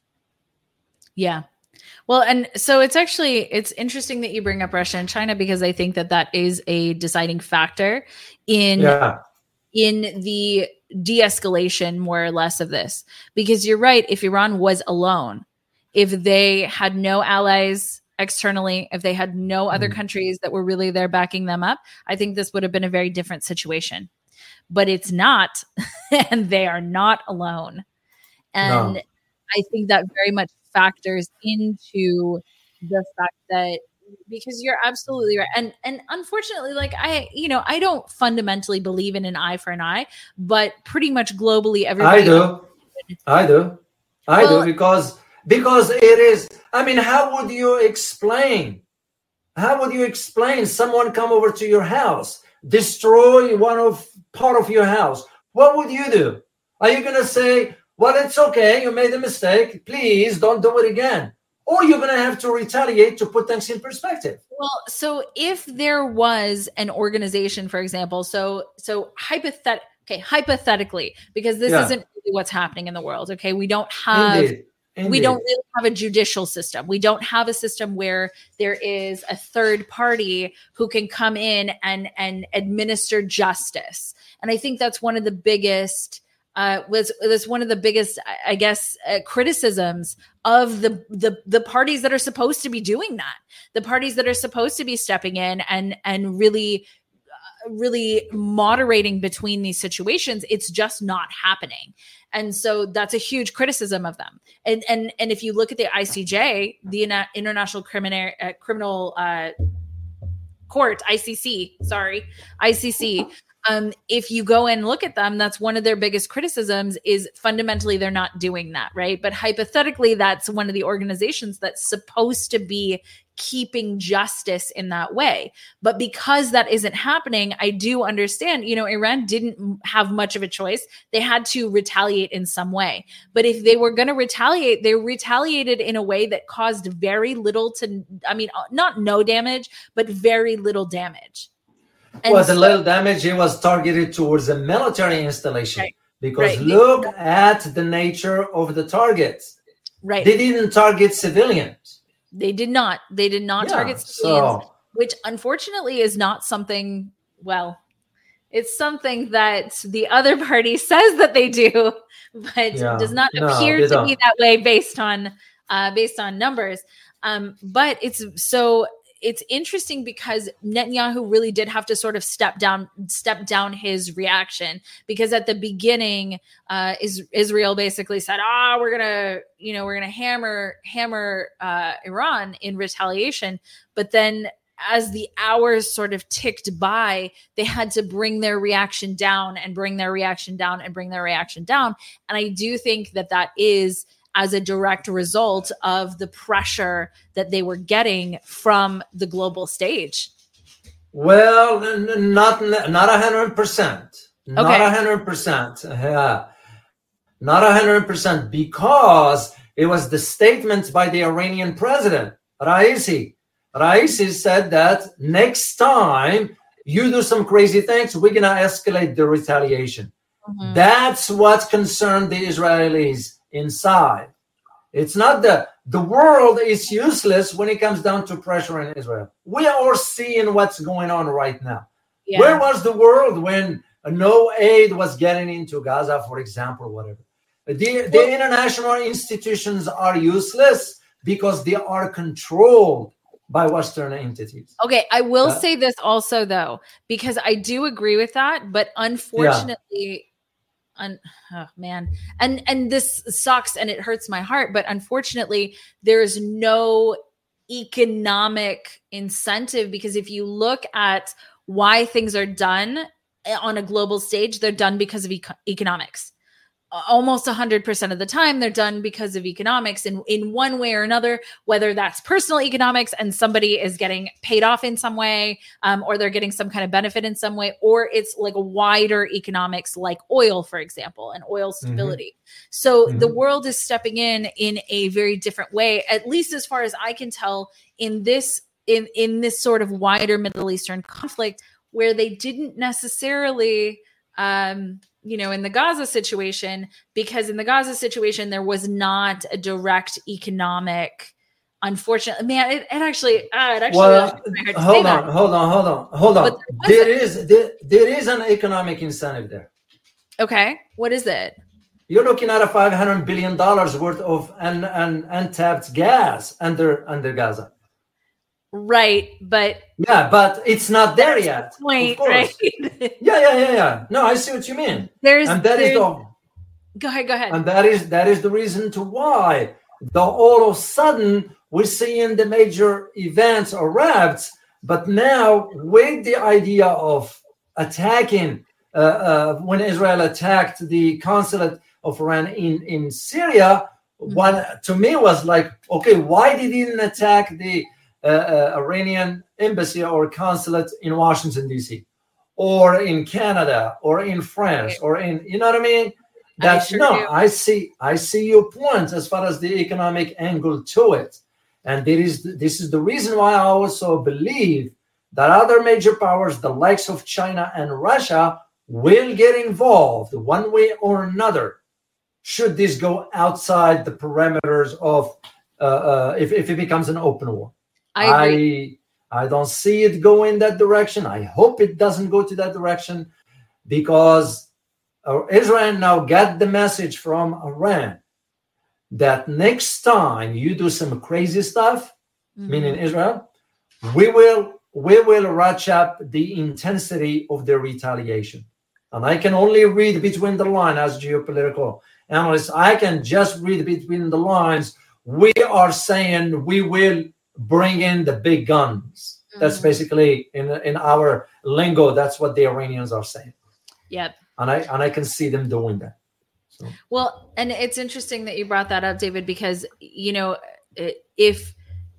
Yeah. Well, and so it's actually, it's interesting that you bring up Russia and China, because I think that that is a deciding factor in, yeah. in the de-escalation, more or less, of this. Because you're right, if Iran was alone, if they had no allies externally, if they had no other mm. countries that were really there backing them up, I think this would have been a very different situation. But it's not, and they are not alone. And no. I think that very much factors into the fact that, because you're absolutely right. And and unfortunately, like I, you know, I don't fundamentally believe in an eye for an eye, but pretty much globally, everybody. I do. I do. I well, do because because it is. I mean, how would you explain? How would you explain someone come over to your house, destroy one of part of your house? What would you do? Are you going to say, well, it's okay, you made a mistake, please don't do it again? Or you're going to have to retaliate to put things in perspective. Well, so if there was an organization, for example, so so hypothet- okay, hypothetically, because this yeah. isn't really what's happening in the world, okay? We don't have Indeed. Indeed. we don't really have a judicial system. We don't have a system where there is a third party who can come in and and administer justice. And I think that's one of the biggest Uh, was was one of the biggest, I guess, uh, criticisms of the, the the parties that are supposed to be doing that. The parties that are supposed to be stepping in and and really, uh, really moderating between these situations. It's just not happening, and so that's a huge criticism of them. And and and if you look at the I C J, the International Criminal uh, Criminal uh, Court, I C C, sorry, I C C. Um, if you go and look at them, that's one of their biggest criticisms is fundamentally they're not doing that, right? But hypothetically, that's one of the organizations that's supposed to be keeping justice in that way. But because that isn't happening, I do understand, you know, Iran didn't have much of a choice. They had to retaliate in some way. But if they were going to retaliate, they retaliated in a way that caused very little to, I mean, not no damage, but very little damage. And well, the so, little damage, it was targeted towards a military installation. Right. Because right. look at the nature of the targets. Right. They didn't target civilians. They did not. They did not yeah, target civilians, so. which unfortunately is not something, well, it's something that the other party says that they do, but yeah. does not no, appear to don't. be that way based on uh, based on numbers. Um, but it's so it's interesting because Netanyahu really did have to sort of step down, step down his reaction, because at the beginning, uh, is Israel basically said, "Ah, oh, we're gonna, you know, we're gonna hammer, hammer uh, Iran in retaliation." But then, as the hours sort of ticked by, they had to bring their reaction down and bring their reaction down and bring their reaction down. And I do think that that is as a direct result of the pressure that they were getting from the global stage. Well, n- not not a hundred percent, not a hundred percent, yeah, not a hundred percent, because it was the statement by the Iranian president Raisi. Raisi said that next time you do some crazy things, we're gonna escalate the retaliation. Mm-hmm. That's what concerned the Israelis inside. It's not the the world is useless when it comes down to pressure in Israel. We are seeing what's going on right now. Yeah. Where was the world when no aid was getting into Gaza, for example, whatever? The, the well, international institutions are useless because they are controlled by Western entities. Okay, I will uh, say this also, though, because I do agree with that, but unfortunately... Yeah. Un, oh man, and and this sucks and it hurts my heart, but unfortunately there's no economic incentive, because if you look at why things are done on a global stage, they're done because of eco- economics. Almost one hundred percent of the time, they're done because of economics in, in one way or another, whether that's personal economics and somebody is getting paid off in some way, um, or they're getting some kind of benefit in some way, or it's like a wider economics like oil, for example, and oil stability. Mm-hmm. So mm-hmm. the world is stepping in in a very different way, at least as far as I can tell, in this in, in this sort of wider Middle Eastern conflict, where they didn't necessarily... Um, you know, in the Gaza situation, because in the Gaza situation, there was not a direct economic, unfortunately, man, it, it actually, uh, it actually, well, hold on, hold on, hold on, hold on. There, there is, there, there is an economic incentive there. Okay. What is it? You're looking at a five hundred billion dollars worth of un, un, untapped gas under, under Gaza. Right, but yeah, but it's not there yet. Point, right? yeah, yeah, yeah, yeah. No, I see what you mean. There's, and that there's, is the, go ahead, go ahead. And that is that is the reason to why the all of a sudden we're seeing the major events erupt. But now with the idea of attacking, uh, uh, when Israel attacked the consulate of Iran in in Syria, mm-hmm. one to me was like, okay, why did he didn't attack the Uh, uh, Iranian embassy or consulate in Washington, D C, or in Canada, or in France, or in, you know what I mean? That's I sure no, do. I see, I see your point as far as the economic angle to it. And there is, this is the reason why I also believe that other major powers, the likes of China and Russia, will get involved one way or another, should this go outside the parameters of, uh, uh, if, if it becomes an open war. I, agree. I I don't see it go in that direction. I hope it doesn't go to that direction, because uh, Israel now got the message from Iran that next time you do some crazy stuff, mm-hmm. meaning Israel, we will we will ratchet up the intensity of the retaliation. And I can only read between the lines as geopolitical analyst. I can just read between the lines. We are saying we will bring in the big guns. Mm-hmm. That's basically in in our lingo. That's what the Iranians are saying. Yep. And I and I can see them doing that. So. Well, and it's interesting that you brought that up, David, because you know if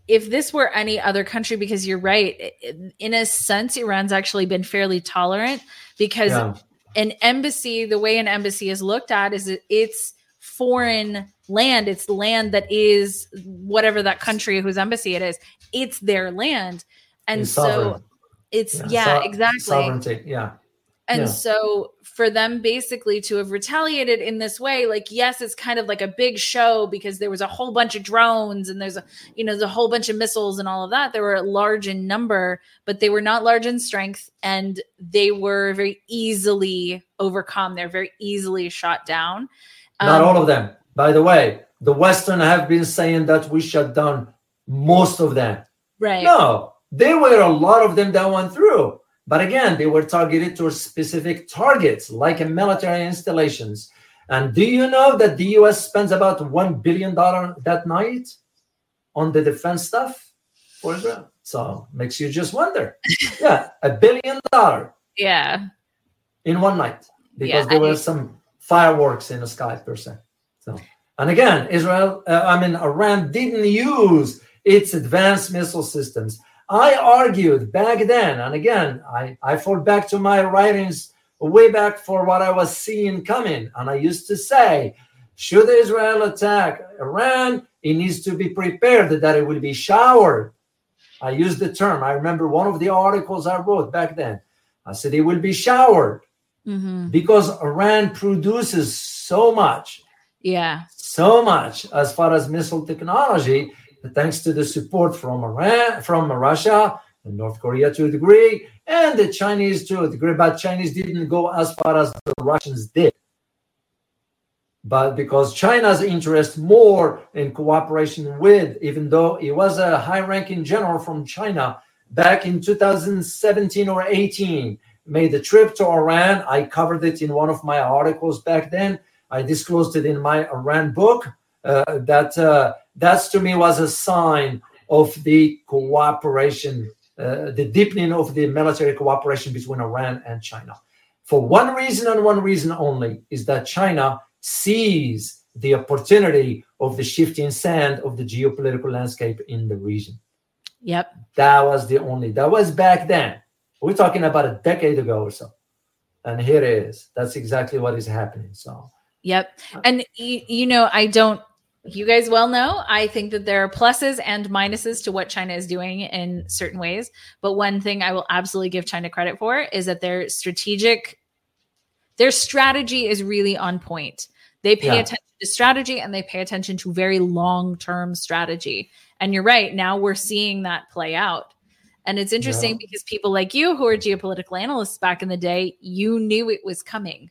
if this were any other country, because you're right, in a sense, Iran's actually been fairly tolerant because yeah. an embassy, the way an embassy is looked at is it, it's foreign land. It's land that is whatever that country whose embassy it is. It's their land. And it's so sovereign. it's, yeah, yeah so- exactly. Sovereignty, yeah. And yeah. so for them basically to have retaliated in this way, like, yes, it's kind of like a big show because there was a whole bunch of drones and there's a, you know, there's a whole bunch of missiles and all of that. They were large in number, but they were not large in strength, and they were very easily overcome. They're very easily shot down. Not um, all of them. By the way, the Western have been saying that we shut down most of them. Right. No, there were a lot of them that went through. But again, they were targeted to specific targets, like military installations. And do you know that the U S spends about one billion dollars that night on the defense stuff for Israel? So makes you just wonder. Yeah, a billion dollars. Yeah. In one night. Because yeah, there I- were some fireworks in the sky, per se. So, and again, Israel, uh, I mean, Iran didn't use its advanced missile systems. I argued back then, and again, I, I fall back to my writings way back for what I was seeing coming. And I used to say, should Israel attack Iran, it needs to be prepared that it will be showered. I used the term. I remember one of the articles I wrote back then. I said it will be showered mm-hmm. because Iran produces so much. Yeah. So much as far as missile technology, thanks to the support from Iran, from Russia and North Korea to a degree, and the Chinese to a degree, but Chinese didn't go as far as the Russians did. But because China's interest more in cooperation with, even though he was a high-ranking general from China back in two thousand seventeen or eighteen, made the trip to Iran. I covered it in one of my articles back then. I disclosed it in my Iran book. Uh, that uh, that's to me was a sign of the cooperation, uh, the deepening of the military cooperation between Iran and China. For one reason and one reason only, is that China sees the opportunity of the shifting sand of the geopolitical landscape in the region. Yep. That was the only, that was back then. We're talking about a decade ago or so. And here it is. That's exactly what is happening. So. Yep. And, you, you know, I don't, you guys well know, I think that there are pluses and minuses to what China is doing in certain ways. But one thing I will absolutely give China credit for is that their strategic, their strategy is really on point. They pay yeah. attention to strategy, and they pay attention to very long-term strategy. And you're right. Now we're seeing that play out. And it's interesting yeah. because people like you who are geopolitical analysts back in the day, you knew it was coming.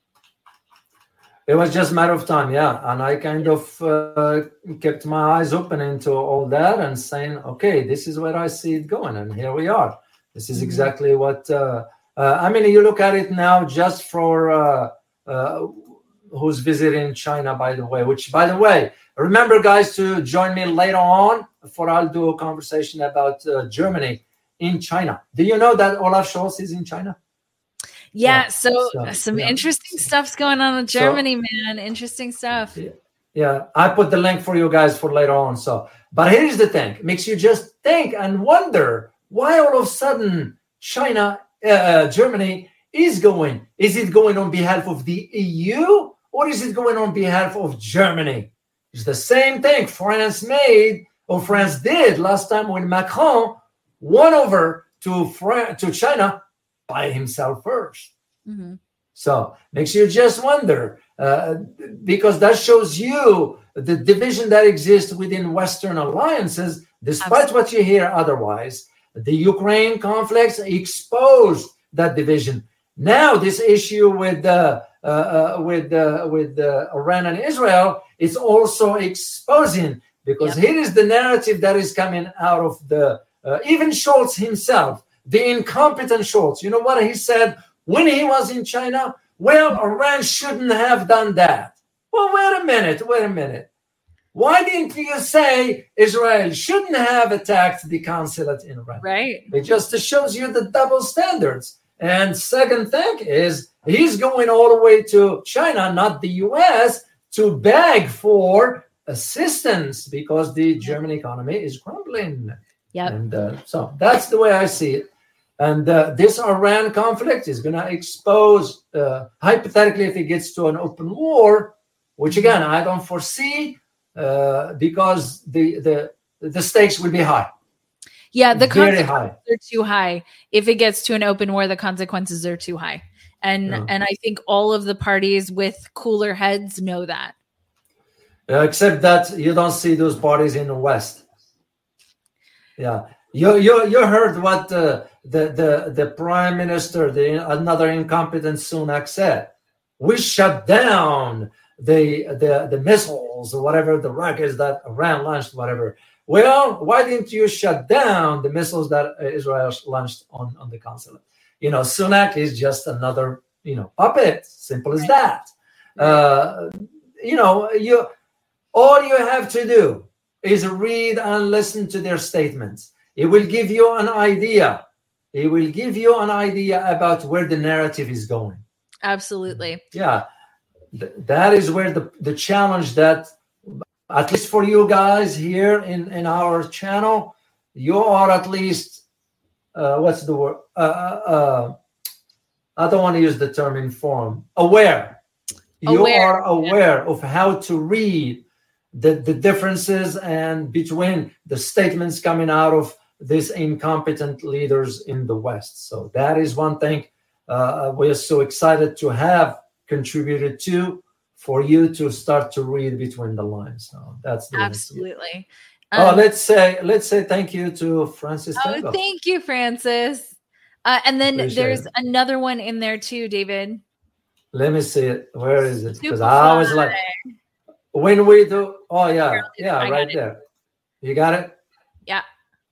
It was just a matter of time, yeah. And I kind of uh, kept my eyes open into all that and saying, okay, this is where I see it going. And here we are. This is mm-hmm. exactly what, uh, uh, I mean, you look at it now just for uh, uh, who's visiting China, by the way, which, by the way, remember, guys, to join me later on for I'll do a conversation about uh, Germany in China. Do you know that Olaf Scholz is in China? Yeah, so, so some yeah. interesting stuff's going on in Germany, so, man. Interesting stuff. Yeah, yeah, I put the link for you guys for later on. So, but here's the thing: it makes you just think and wonder why all of a sudden China, uh, Germany is going. Is it going on behalf of the E U or is it going on behalf of Germany? It's the same thing France made or France did last time when Macron won over to France, to China. By himself first. Mm-hmm. So makes you just wonder, uh, because that shows you the division that exists within Western alliances, despite Absolutely. What you hear otherwise. The Ukraine conflicts exposed that division. Now this issue with uh, uh, uh, with uh, with uh, Iran and Israel is also exposing, because yep. here is the narrative that is coming out of the uh, even Scholz himself. The incompetent Scholz. You know what he said when he was in China? Well, Iran shouldn't have done that. Well, wait a minute, wait a minute. Why didn't you say Israel shouldn't have attacked the consulate in Iran? Right. It just shows you the double standards. And second thing is, he's going all the way to China, not the U S, to beg for assistance because the German economy is crumbling. Yeah. And uh, so that's the way I see it. And uh, this Iran conflict is going to expose, uh, hypothetically, if it gets to an open war, which again I don't foresee, uh, because the the the stakes will be high. Yeah, the Very consequences high. are too high. If it gets to an open war, the consequences are too high. And Yeah. and I think all of the parties with cooler heads know that. Uh, except that you don't see those parties in the West. Yeah, you you you heard what uh, the the the prime minister, the another incompetent Sunak said. We shut down the the the missiles or whatever, the rockets that Iran launched, whatever. Well, why didn't you shut down the missiles that Israel launched on, on the consulate? You know, Sunak is just another, you know, puppet. Simple as that. Uh, you know, you all you have to do is read and listen to their statements. It will give you an idea. It will give you an idea about where the narrative is going. Absolutely. Yeah, th- that is where the, the challenge that, at least for you guys here in, in our channel, you are at least, uh, what's the word? Uh, uh, I don't want to use the term informed. Aware. You Aware, are aware of how to read the, the differences and between the statements coming out of these incompetent leaders in the West. So that is one thing uh, we are so excited to have contributed to, for you to start to read between the lines. So that's the Absolutely. Oh, Um, let's say let's say thank you to Francis. oh, Tango. thank you, Francis. Uh, and then Appreciate there's it. another one in there too, David. Let me see it. Where is it? Because Superfly. I was like, when we do. Oh yeah, Here, yeah, I got right it. there. You got it. Yeah.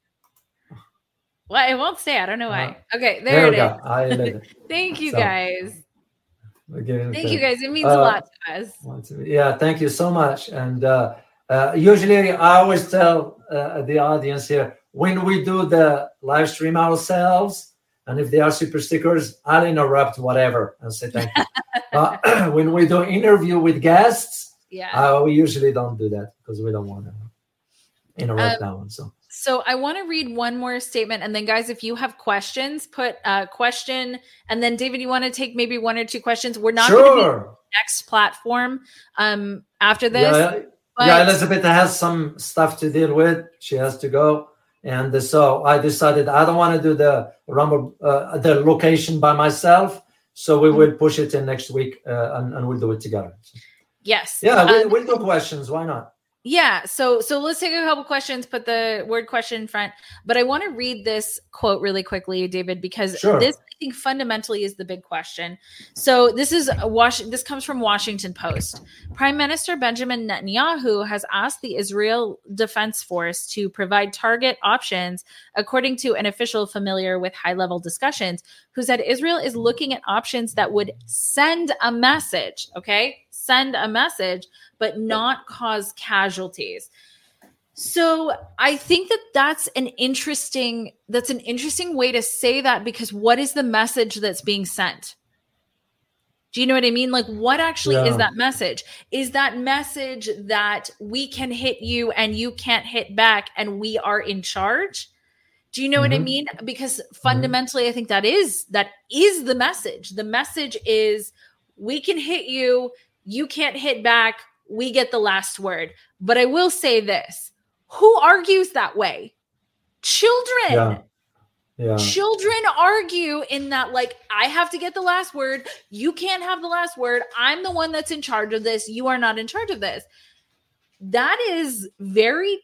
Well, it won't say. I don't know why. Okay, there, There it we is. go. I let it. Thank you, So, guys. We're getting Thank there. you, guys. It means Uh, a lot to us. Want to- Yeah, thank you so much. And uh, uh, usually I always tell uh, the audience here, when we do the live stream ourselves, and if they are super stickers, I'll interrupt whatever and say thank you. uh, when we do interview with guests, Yeah. uh, we usually don't do that because we don't want to interrupt Um, that one. So So I want to read one more statement, and then, guys, if you have questions, put a question. And then, David, you want to take maybe one or two questions? We're not going to be on sure. the next platform um, after this. Yeah, but yeah, Elizabeth has some stuff to deal with. She has to go. And so I decided I don't want to do the Rumble, uh, the location by myself. So we will push it in next week uh, and, and we'll do it together. yes, Yeah, we'll, Um, we'll do questions. Why not? Yeah, so so let's take a couple questions, put the word question in front. But I want to read this quote really quickly, David, because Sure. this I think fundamentally is the big question. So this is a Was- this comes from Washington Post. Prime Minister Benjamin Netanyahu has asked the Israel Defense Force to provide target options, according to an official familiar with high-level discussions, who said Israel is looking at options that would send a message, okay? Send a message, but not cause casualties. So I think that that's an interesting that's an interesting way to say that, because what is the message that's being sent? Do you know what I mean? Like, what actually Yeah. is that message? Is that message that we can hit you and you can't hit back and we are in charge? Do you know what I Mhm. mean? Because fundamentally, I think that is that is the message. The message is we can hit you, you can't hit back, we get the last word. But I will say this. Who argues that way? Children. Yeah. Yeah. Children argue in that, like, I have to get the last word. You can't have the last word. I'm the one that's in charge of this. You are not in charge of this. That is very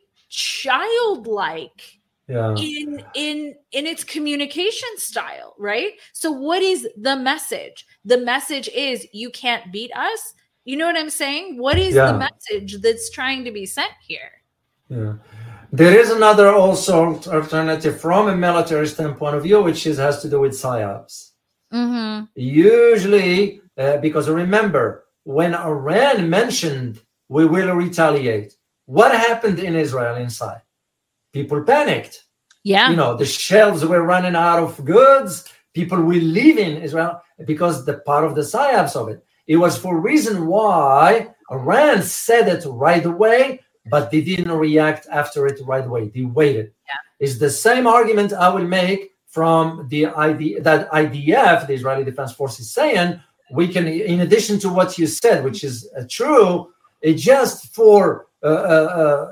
childlike Yeah. in in in its communication style, right? So what is the message? The message is you can't beat us. You know what I'm saying? What is Yeah. the message that's trying to be sent here? Yeah. There is another also alternative from a military standpoint of view, which is, has to do with psyops. Mm-hmm. Usually, uh, because remember, when Iran mentioned we will retaliate, what happened in Israel inside? People panicked. Yeah. You know, the shelves were running out of goods. People were leaving Israel because the part of the psyops of it. It was for reason why Iran said it right away, but they didn't react after it right away. They waited. Yeah. It's the same argument I will make from the I D that I D F, the Israeli Defense Force, is saying we can, in addition to what you said, which is uh, true, it just for uh, uh,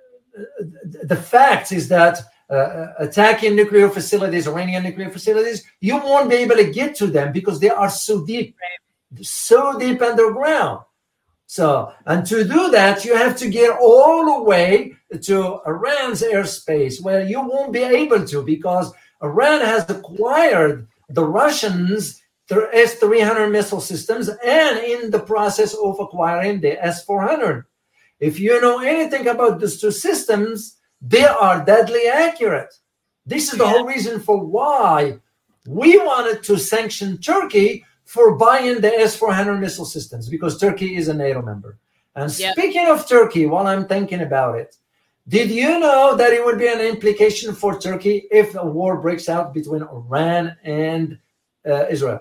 the facts is that uh, attacking nuclear facilities, Iranian nuclear facilities, you won't be able to get to them because they are so deep, right. so deep underground. So, and to do that, you have to get all the way to Iran's airspace, where you won't be able to because Iran has acquired the Russians' S three hundred missile systems and in the process of acquiring the S four hundred. If you know anything about these two systems, they are deadly accurate. This is the whole reason for why we wanted to sanction Turkey for buying the S four hundred missile systems, because Turkey is a NATO member. And yep. speaking of Turkey, while I'm thinking about it, did you know that it would be an implication for Turkey if a war breaks out between Iran and uh, Israel?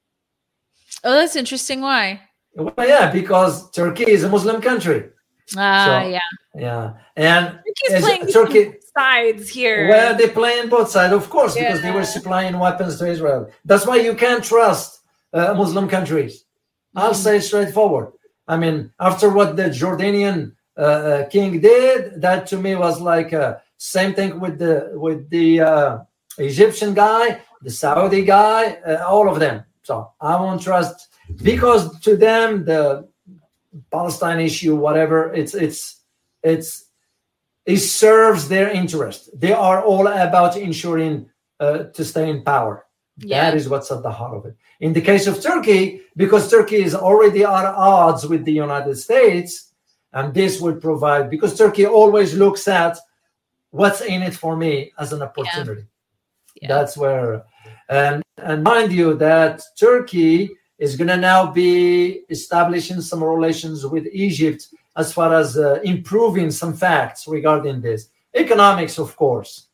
Oh, that's interesting. Why? Well, yeah, because Turkey is a Muslim country. Ah, uh, so, yeah. Yeah. And Turkey's playing Turkey sides here. Well, they play on both sides, of course, yeah. because they were supplying weapons to Israel. That's why you can't trust uh, Muslim countries. I'll mm-hmm. say straightforward. I mean, after what the Jordanian uh, king did, that to me was like uh, same thing with the with the uh, Egyptian guy, the Saudi guy, uh, all of them. So I won't trust, because to them the Palestine issue, whatever, it's it's it's it serves their interest. They are all about ensuring uh, to stay in power. Yeah. That is what's at the heart of it. In the case of Turkey, because Turkey is already at odds with the United States, and this would provide, because Turkey always looks at what's in it for me as an opportunity. Yeah. Yeah. That's where, and and mind you that Turkey is going to now be establishing some relations with Egypt as far as uh, improving some facts regarding this. Economics, of course.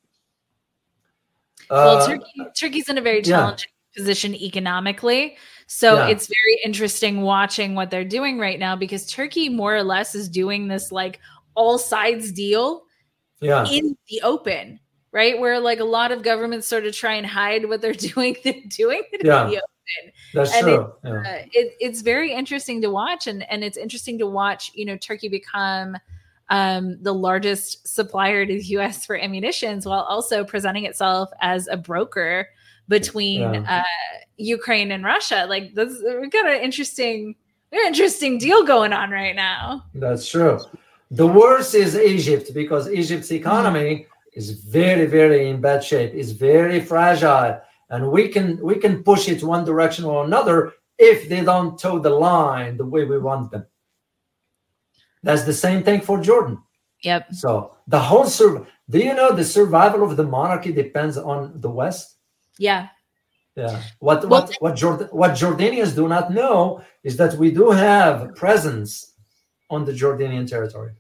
Well, uh, Turkey, Turkey's in a very challenging yeah. position economically. So yeah. it's very interesting watching what they're doing right now, because Turkey more or less is doing this like all sides deal yeah. in the open, right? Where like a lot of governments sort of try and hide what they're doing. They're doing it yeah. in the open. That's and true. It, yeah. uh, it, it's very interesting to watch. And, and it's interesting to watch, you know, Turkey become um, the largest supplier to the U S for ammunitions, while also presenting itself as a broker between yeah. uh, Ukraine and Russia. Like this, we've got an interesting, an interesting deal going on right now. That's true. The worst is Egypt, because Egypt's economy mm-hmm. is very, very in bad shape. It's very fragile. And we can we can push it one direction or another if they don't toe the line the way we want them. That's the same thing for Jordan. Yep. So the whole sur- do you know the survival of the monarchy depends on the West? Yeah. Yeah. What well, what what, Jord- what Jordanians do not know is that we do have presence on the Jordanian territory.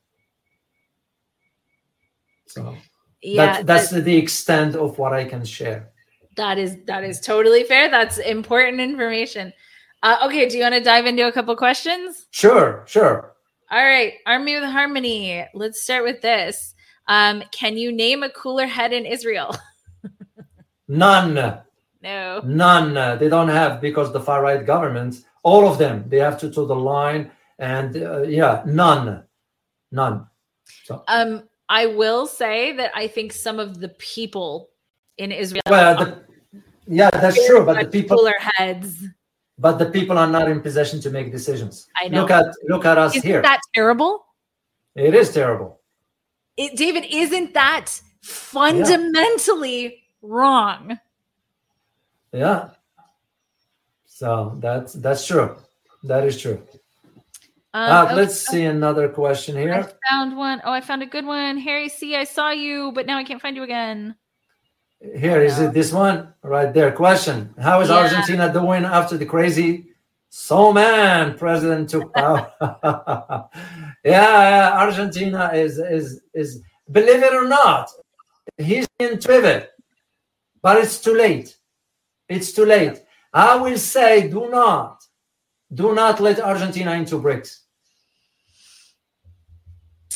So yeah, that, that's the extent of what I can share. That is that is totally fair. That's important information. Uh, okay, do you want to dive into a couple questions? Sure, sure. All right, Army with Harmony. Let's start with this. Um, can you name a cooler head in Israel? None. No. None. They don't have, because the far right governments, all of them, they have to toe the line, and uh, yeah, none, none. So. Um, I will say that I think some of the people in Israel. Well, the, yeah, that's true. But the people, cooler heads. But the people are not in position to make decisions. I know. Look at look at us isn't here. Isn't that terrible? It is terrible. It, David, isn't that fundamentally yeah. wrong? Yeah. So that's that's true. That is true. Um, uh, okay. Let's see another question here. I found one. Oh, I found a good one. Harry C., I saw you, but now I can't find you again. Here, is it this one? Right there. Question. How is yeah. Argentina doing after the crazy soul man president took power? yeah, Argentina is, is, is, believe it or not, he's in pivot, but it's too late. It's too late. I will say, do not, do not let Argentina into BRICS.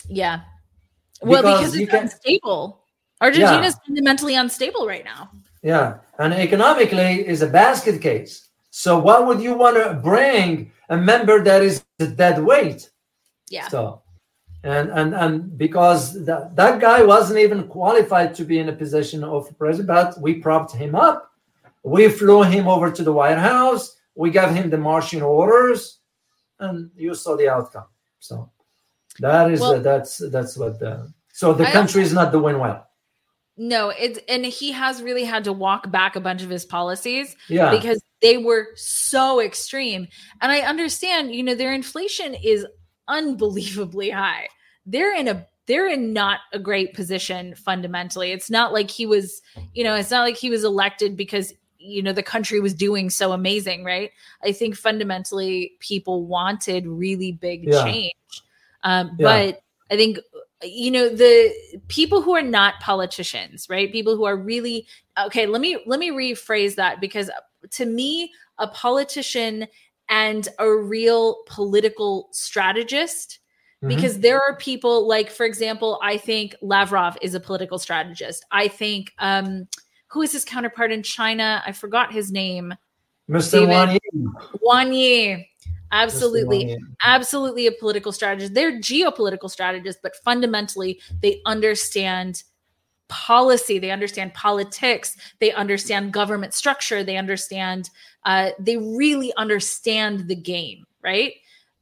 Yeah. Well, because, because it's can, unstable. Argentina yeah. is fundamentally unstable right now. Yeah. And economically is a basket case. So why would you want to bring a member that is a dead weight? Yeah. So, and and and because that, that guy wasn't even qualified to be in a position of president, but we propped him up. We flew him over to the White House. We gave him the marching orders, and you saw the outcome. So that is well, uh, that's that's what. The, so the I country is not doing well. No, it's and he has really had to walk back a bunch of his policies yeah. because they were so extreme. And I understand, you know, their inflation is unbelievably high. They're in a they're in not a great position fundamentally. It's not like he was, you know, it's not like he was elected because, you know, the country was doing so amazing, right? I think fundamentally people wanted really big yeah. change. Um, yeah. But I think, you know, the people who are not politicians, right? People who are really, okay, let me, let me rephrase that, because to me, a politician and a real political strategist, mm-hmm. because there are people like, for example, I think Lavrov is a political strategist. I think, um, who is his counterpart in China? I forgot his name. Mister Wang Yi. Wang Yi. Absolutely. Absolutely a political strategist. They're geopolitical strategists, but fundamentally they understand policy. They understand politics. They understand government structure. They understand, uh, they really understand the game, right?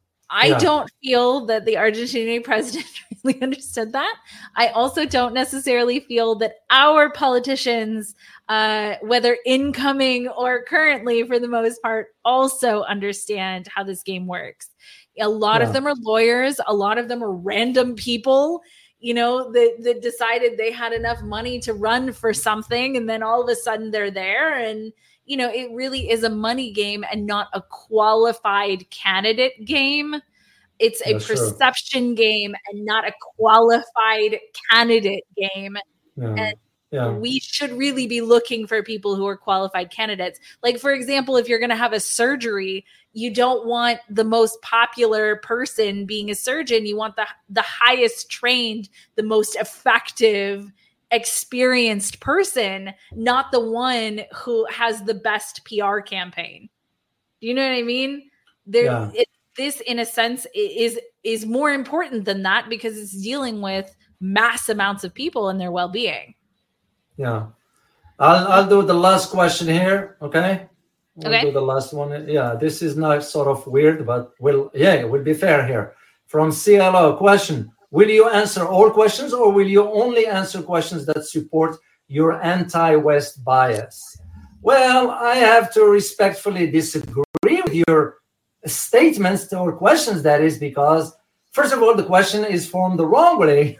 I yeah. don't feel that the Argentinian president really understood that. I also don't necessarily feel that our politicians, uh, whether incoming or currently for the most part, also understand how this game works. A lot yeah. of them are lawyers. A lot of them are random people, you know, that, that decided they had enough money to run for something. And then all of a sudden they're there. And, you know, it really is a money game and not a qualified candidate game. It's a That's perception true. game and not a qualified candidate game. Yeah. And yeah. we should really be looking for people who are qualified candidates. Like, for example, if you're going to have a surgery, you don't want the most popular person being a surgeon. You want the, the highest trained, the most effective, experienced person, not the one who has the best P R campaign. Do you know what I mean? There, yeah. it, this, in a sense, is is more important than that because it's dealing with mass amounts of people and their well-being. Yeah, I'll I'll do the last question here. Okay, we'll okay. do the last one. Yeah, this is not sort of weird, but we'll yeah, it will be fair here. From C L O, question: will you answer all questions, or will you only answer questions that support your anti-West bias? Well, I have to respectfully disagree with your statements or questions, that is, because first of all, the question is formed the wrong way.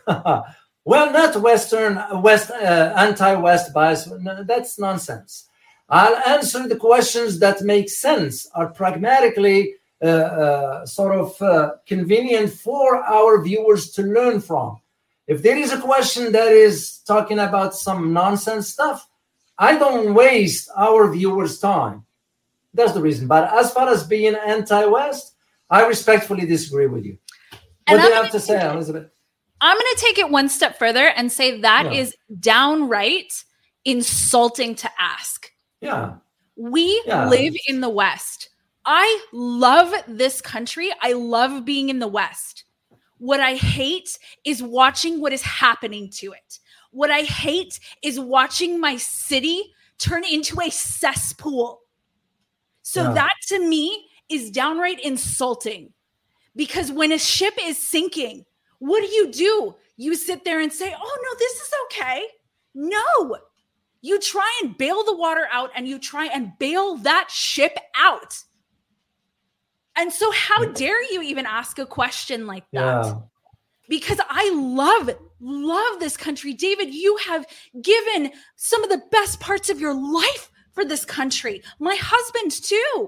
Well, not Western, West, uh, anti-West bias. No, that's nonsense. I'll answer the questions that make sense, are pragmatically uh, uh, sort of uh, convenient for our viewers to learn from. If there is a question that is talking about some nonsense stuff, I don't waste our viewers' time. That's the reason. But as far as being anti-West, I respectfully disagree with you. What and do you have to say, Elizabeth? I'm going to take it one step further and say that yeah. is downright insulting to ask. Yeah. We yeah. live in the West. I love this country. I love being in the West. What I hate is watching what is happening to it. What I hate is watching my city turn into a cesspool. So yeah. that to me is downright insulting, because when a ship is sinking, what do you do? You sit there and say, oh, no, this is okay. No, you try and bail the water out and you try and bail that ship out. And so how dare you even ask a question like that? Yeah. Because I love, love this country. David, you have given some of the best parts of your life for this country. My husband too.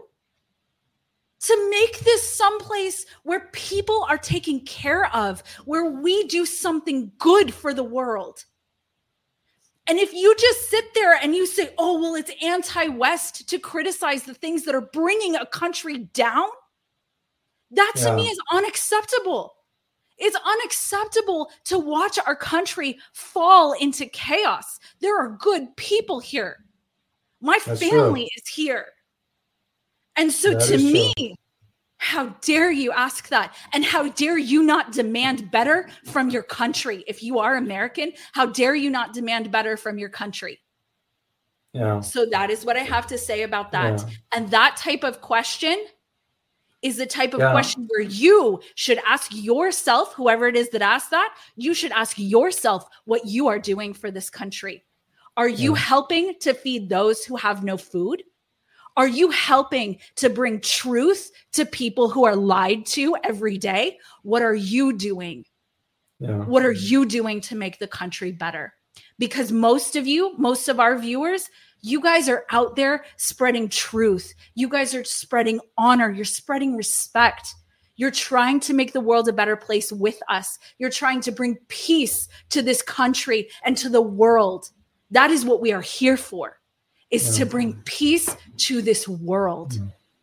To make this someplace where people are taken care of, where we do something good for the world. And if you just sit there and you say, oh, well, it's anti-West to criticize the things that are bringing a country down, that to yeah. me is unacceptable. It's unacceptable to watch our country fall into chaos. There are good people here. My That's family true. is here. And so That to is me, true. how dare you ask that? And how dare you not demand better from your country? If you are American, how dare you not demand better from your country? Yeah. So that is what I have to say about that. Yeah. And that type of question is the type of Yeah. question where you should ask yourself, whoever it is that asks that, you should ask yourself what you are doing for this country. Are you Yeah. helping to feed those who have no food? Are you helping to bring truth to people who are lied to every day? What are you doing? Yeah. What are you doing to make the country better? Because most of you, most of our viewers, you guys are out there spreading truth. You guys are spreading honor. You're spreading respect. You're trying to make the world a better place with us. You're trying to bring peace to this country and to the world. That is what we are here for, is Yeah. to bring peace to this world.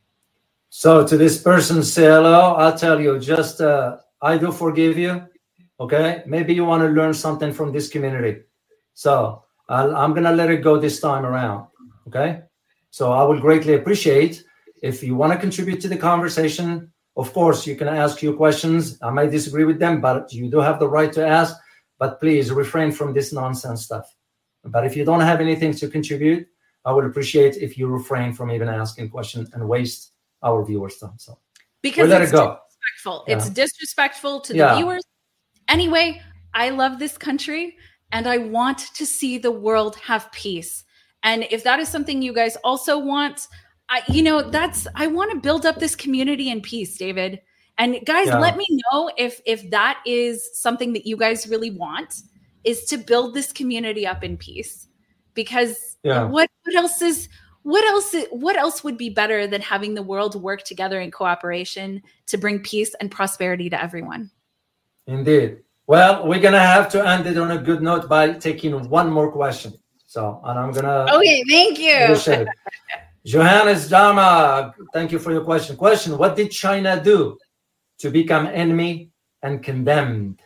So to this person, say hello. I'll tell you, just uh, I do forgive you. Okay, maybe you want to learn something from this community. So I'll, I'm gonna let it go this time around. Okay, so I will greatly appreciate if you want to contribute to the conversation. Of course, you can ask your questions. I might disagree with them, but you do have the right to ask. But please refrain from this nonsense stuff. But if you don't have anything to contribute, I would appreciate if you refrain from even asking questions and waste our viewers' time. So Because we'll let it's it go. disrespectful. Yeah. It's disrespectful to the Yeah. viewers. Anyway, I love this country and I want to see the world have peace. And if that is something you guys also want, I, you know, that's, I want to build up this community in peace, David. And guys, Yeah. let me know if, if that is something that you guys really want, is to build this community up in peace. Because Yeah. what, what else is, what else, what else would be better than having the world work together in cooperation to bring peace and prosperity to everyone? Indeed. Well, we're gonna have to end it on a good note by taking one more question. So, and I'm gonna. Okay, thank you. appreciate it. Johannes Dharma, thank you for your question. Question: what did China do to become enemy and condemned?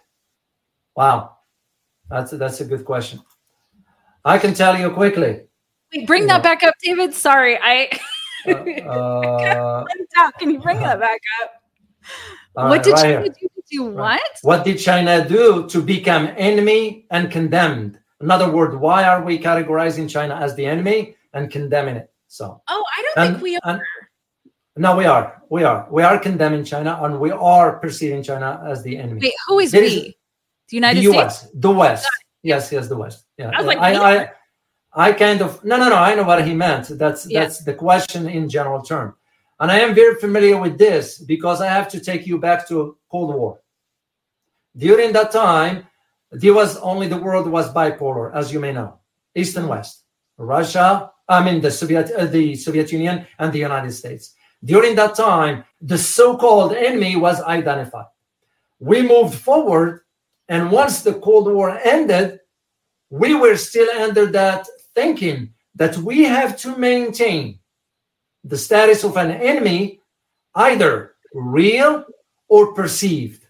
Wow, that's a, that's a good question. I can tell you quickly. Wait, bring Yeah. that back up, David. Sorry, I. Uh, uh, Can you bring that back up? all what right, did right China here. do to do Right. what? What did China do to become enemy and condemned? In other words, why are we categorizing China as the enemy and condemning it? So, Oh, I don't and, think we are. and- no, we are. We are. We are condemning China and we are perceiving China as the enemy. Wait, who is There we? is- The United the U States? S, the West. Yes, yes, the West. Yeah. I was like, I, we I, are. I kind of no, no, no. I know what he meant. That's Yeah. that's the question in general term, and I am very familiar with this because I have to take you back to Cold War. During that time, there was only the world was bipolar, as you may know, East and West. Russia, I mean the Soviet, uh, the Soviet Union, and the United States. During that time, the so-called enemy was identified. We moved forward, and once the Cold War ended, we were still under that thinking that we have to maintain the status of an enemy, either real or perceived.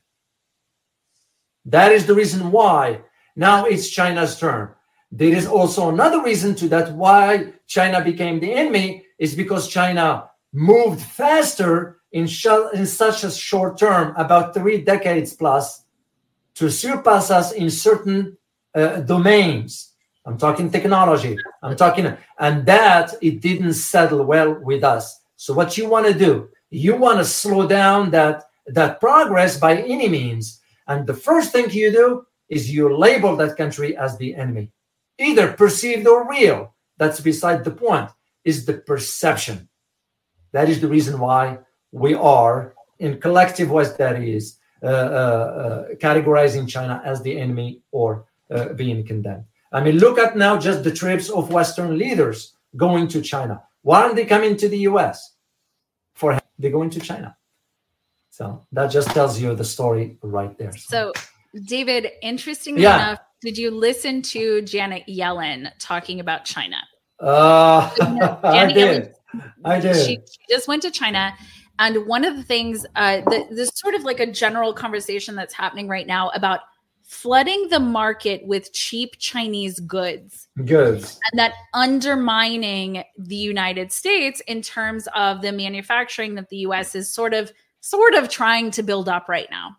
That is the reason why now it's China's turn. There is also another reason to that why China became the enemy is because China moved faster in, sh- in such a short term, about three decades plus, to surpass us in certain uh, domains. I'm talking technology. I'm talking, and that it didn't settle well with us. So what you want to do, you want to slow down that, that progress by any means. And the first thing you do is you label that country as the enemy, either perceived or real. That's beside the point, is the perception. That is the reason why we are, in collective West, that is, uh, uh, uh, categorizing China as the enemy or uh, being condemned. I mean, look at now just the trips of Western leaders going to China. Why aren't they coming to the U S? For they're going to China. So that just tells you the story right there. So, David, interestingly Yeah. enough, did you listen to Janet Yellen talking about China? Uh, I Janet did. Yellen, I did. She, she just went to China, And one of the things, uh, the, there's sort of like a general conversation that's happening right now about flooding the market with cheap Chinese goods. Goods. And that undermining the United States in terms of the manufacturing that the U S is sort of, sort of trying to build up right now.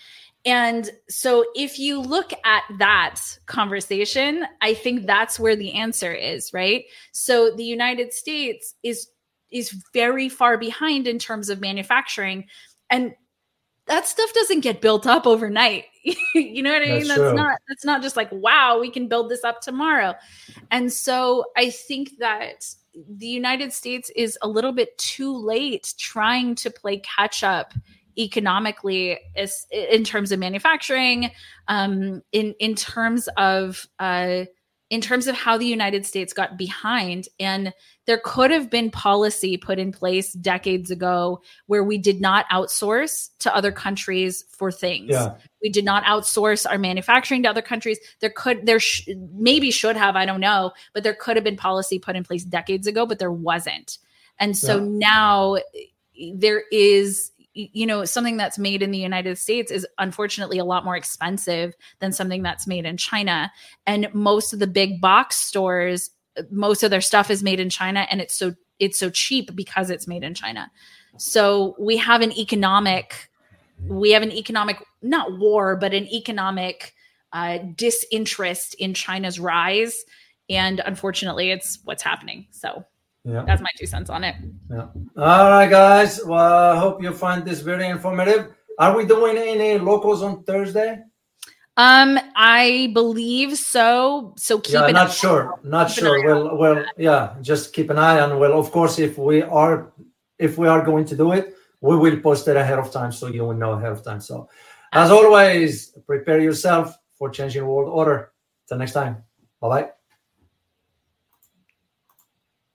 And so if you look at that conversation, I think that's where the answer is, right? So the United States is is very far behind in terms of manufacturing. And that stuff doesn't get built up overnight. You know what I mean? That's, that's true. not that's not just like, wow, we can build this up tomorrow. And so I think that the United States is a little bit too late trying to play catch up economically is, in terms of manufacturing, um, in in terms of uh, in terms of how the United States got behind. And there could have been policy put in place decades ago where we did not outsource to other countries for things. Yeah. We did not outsource our manufacturing to other countries. There could, there sh- maybe should have, I don't know, but there could have been policy put in place decades ago, but there wasn't. And so yeah. now there is, you know, something that's made in the United States is unfortunately a lot more expensive than something that's made in China. And most of the big box stores, most of their stuff is made in China, and it's so it's so cheap because it's made in China. So we have an economic, we have an economic, not war, but an economic uh, disinterest in China's rise. And unfortunately, it's what's happening. So yeah. That's my two cents on it. Yeah. All right, guys. Well, I hope you find this very informative. Are we doing any locals on Thursday? Um, I believe so. So keep yeah, an not eye sure. out. Not keep sure. Well, well, yeah, just keep an eye on. Well, of course, if we are, if we are going to do it, we will post it ahead of time so you will know ahead of time. So, as always, prepare yourself for changing world order. Till next time. Bye bye.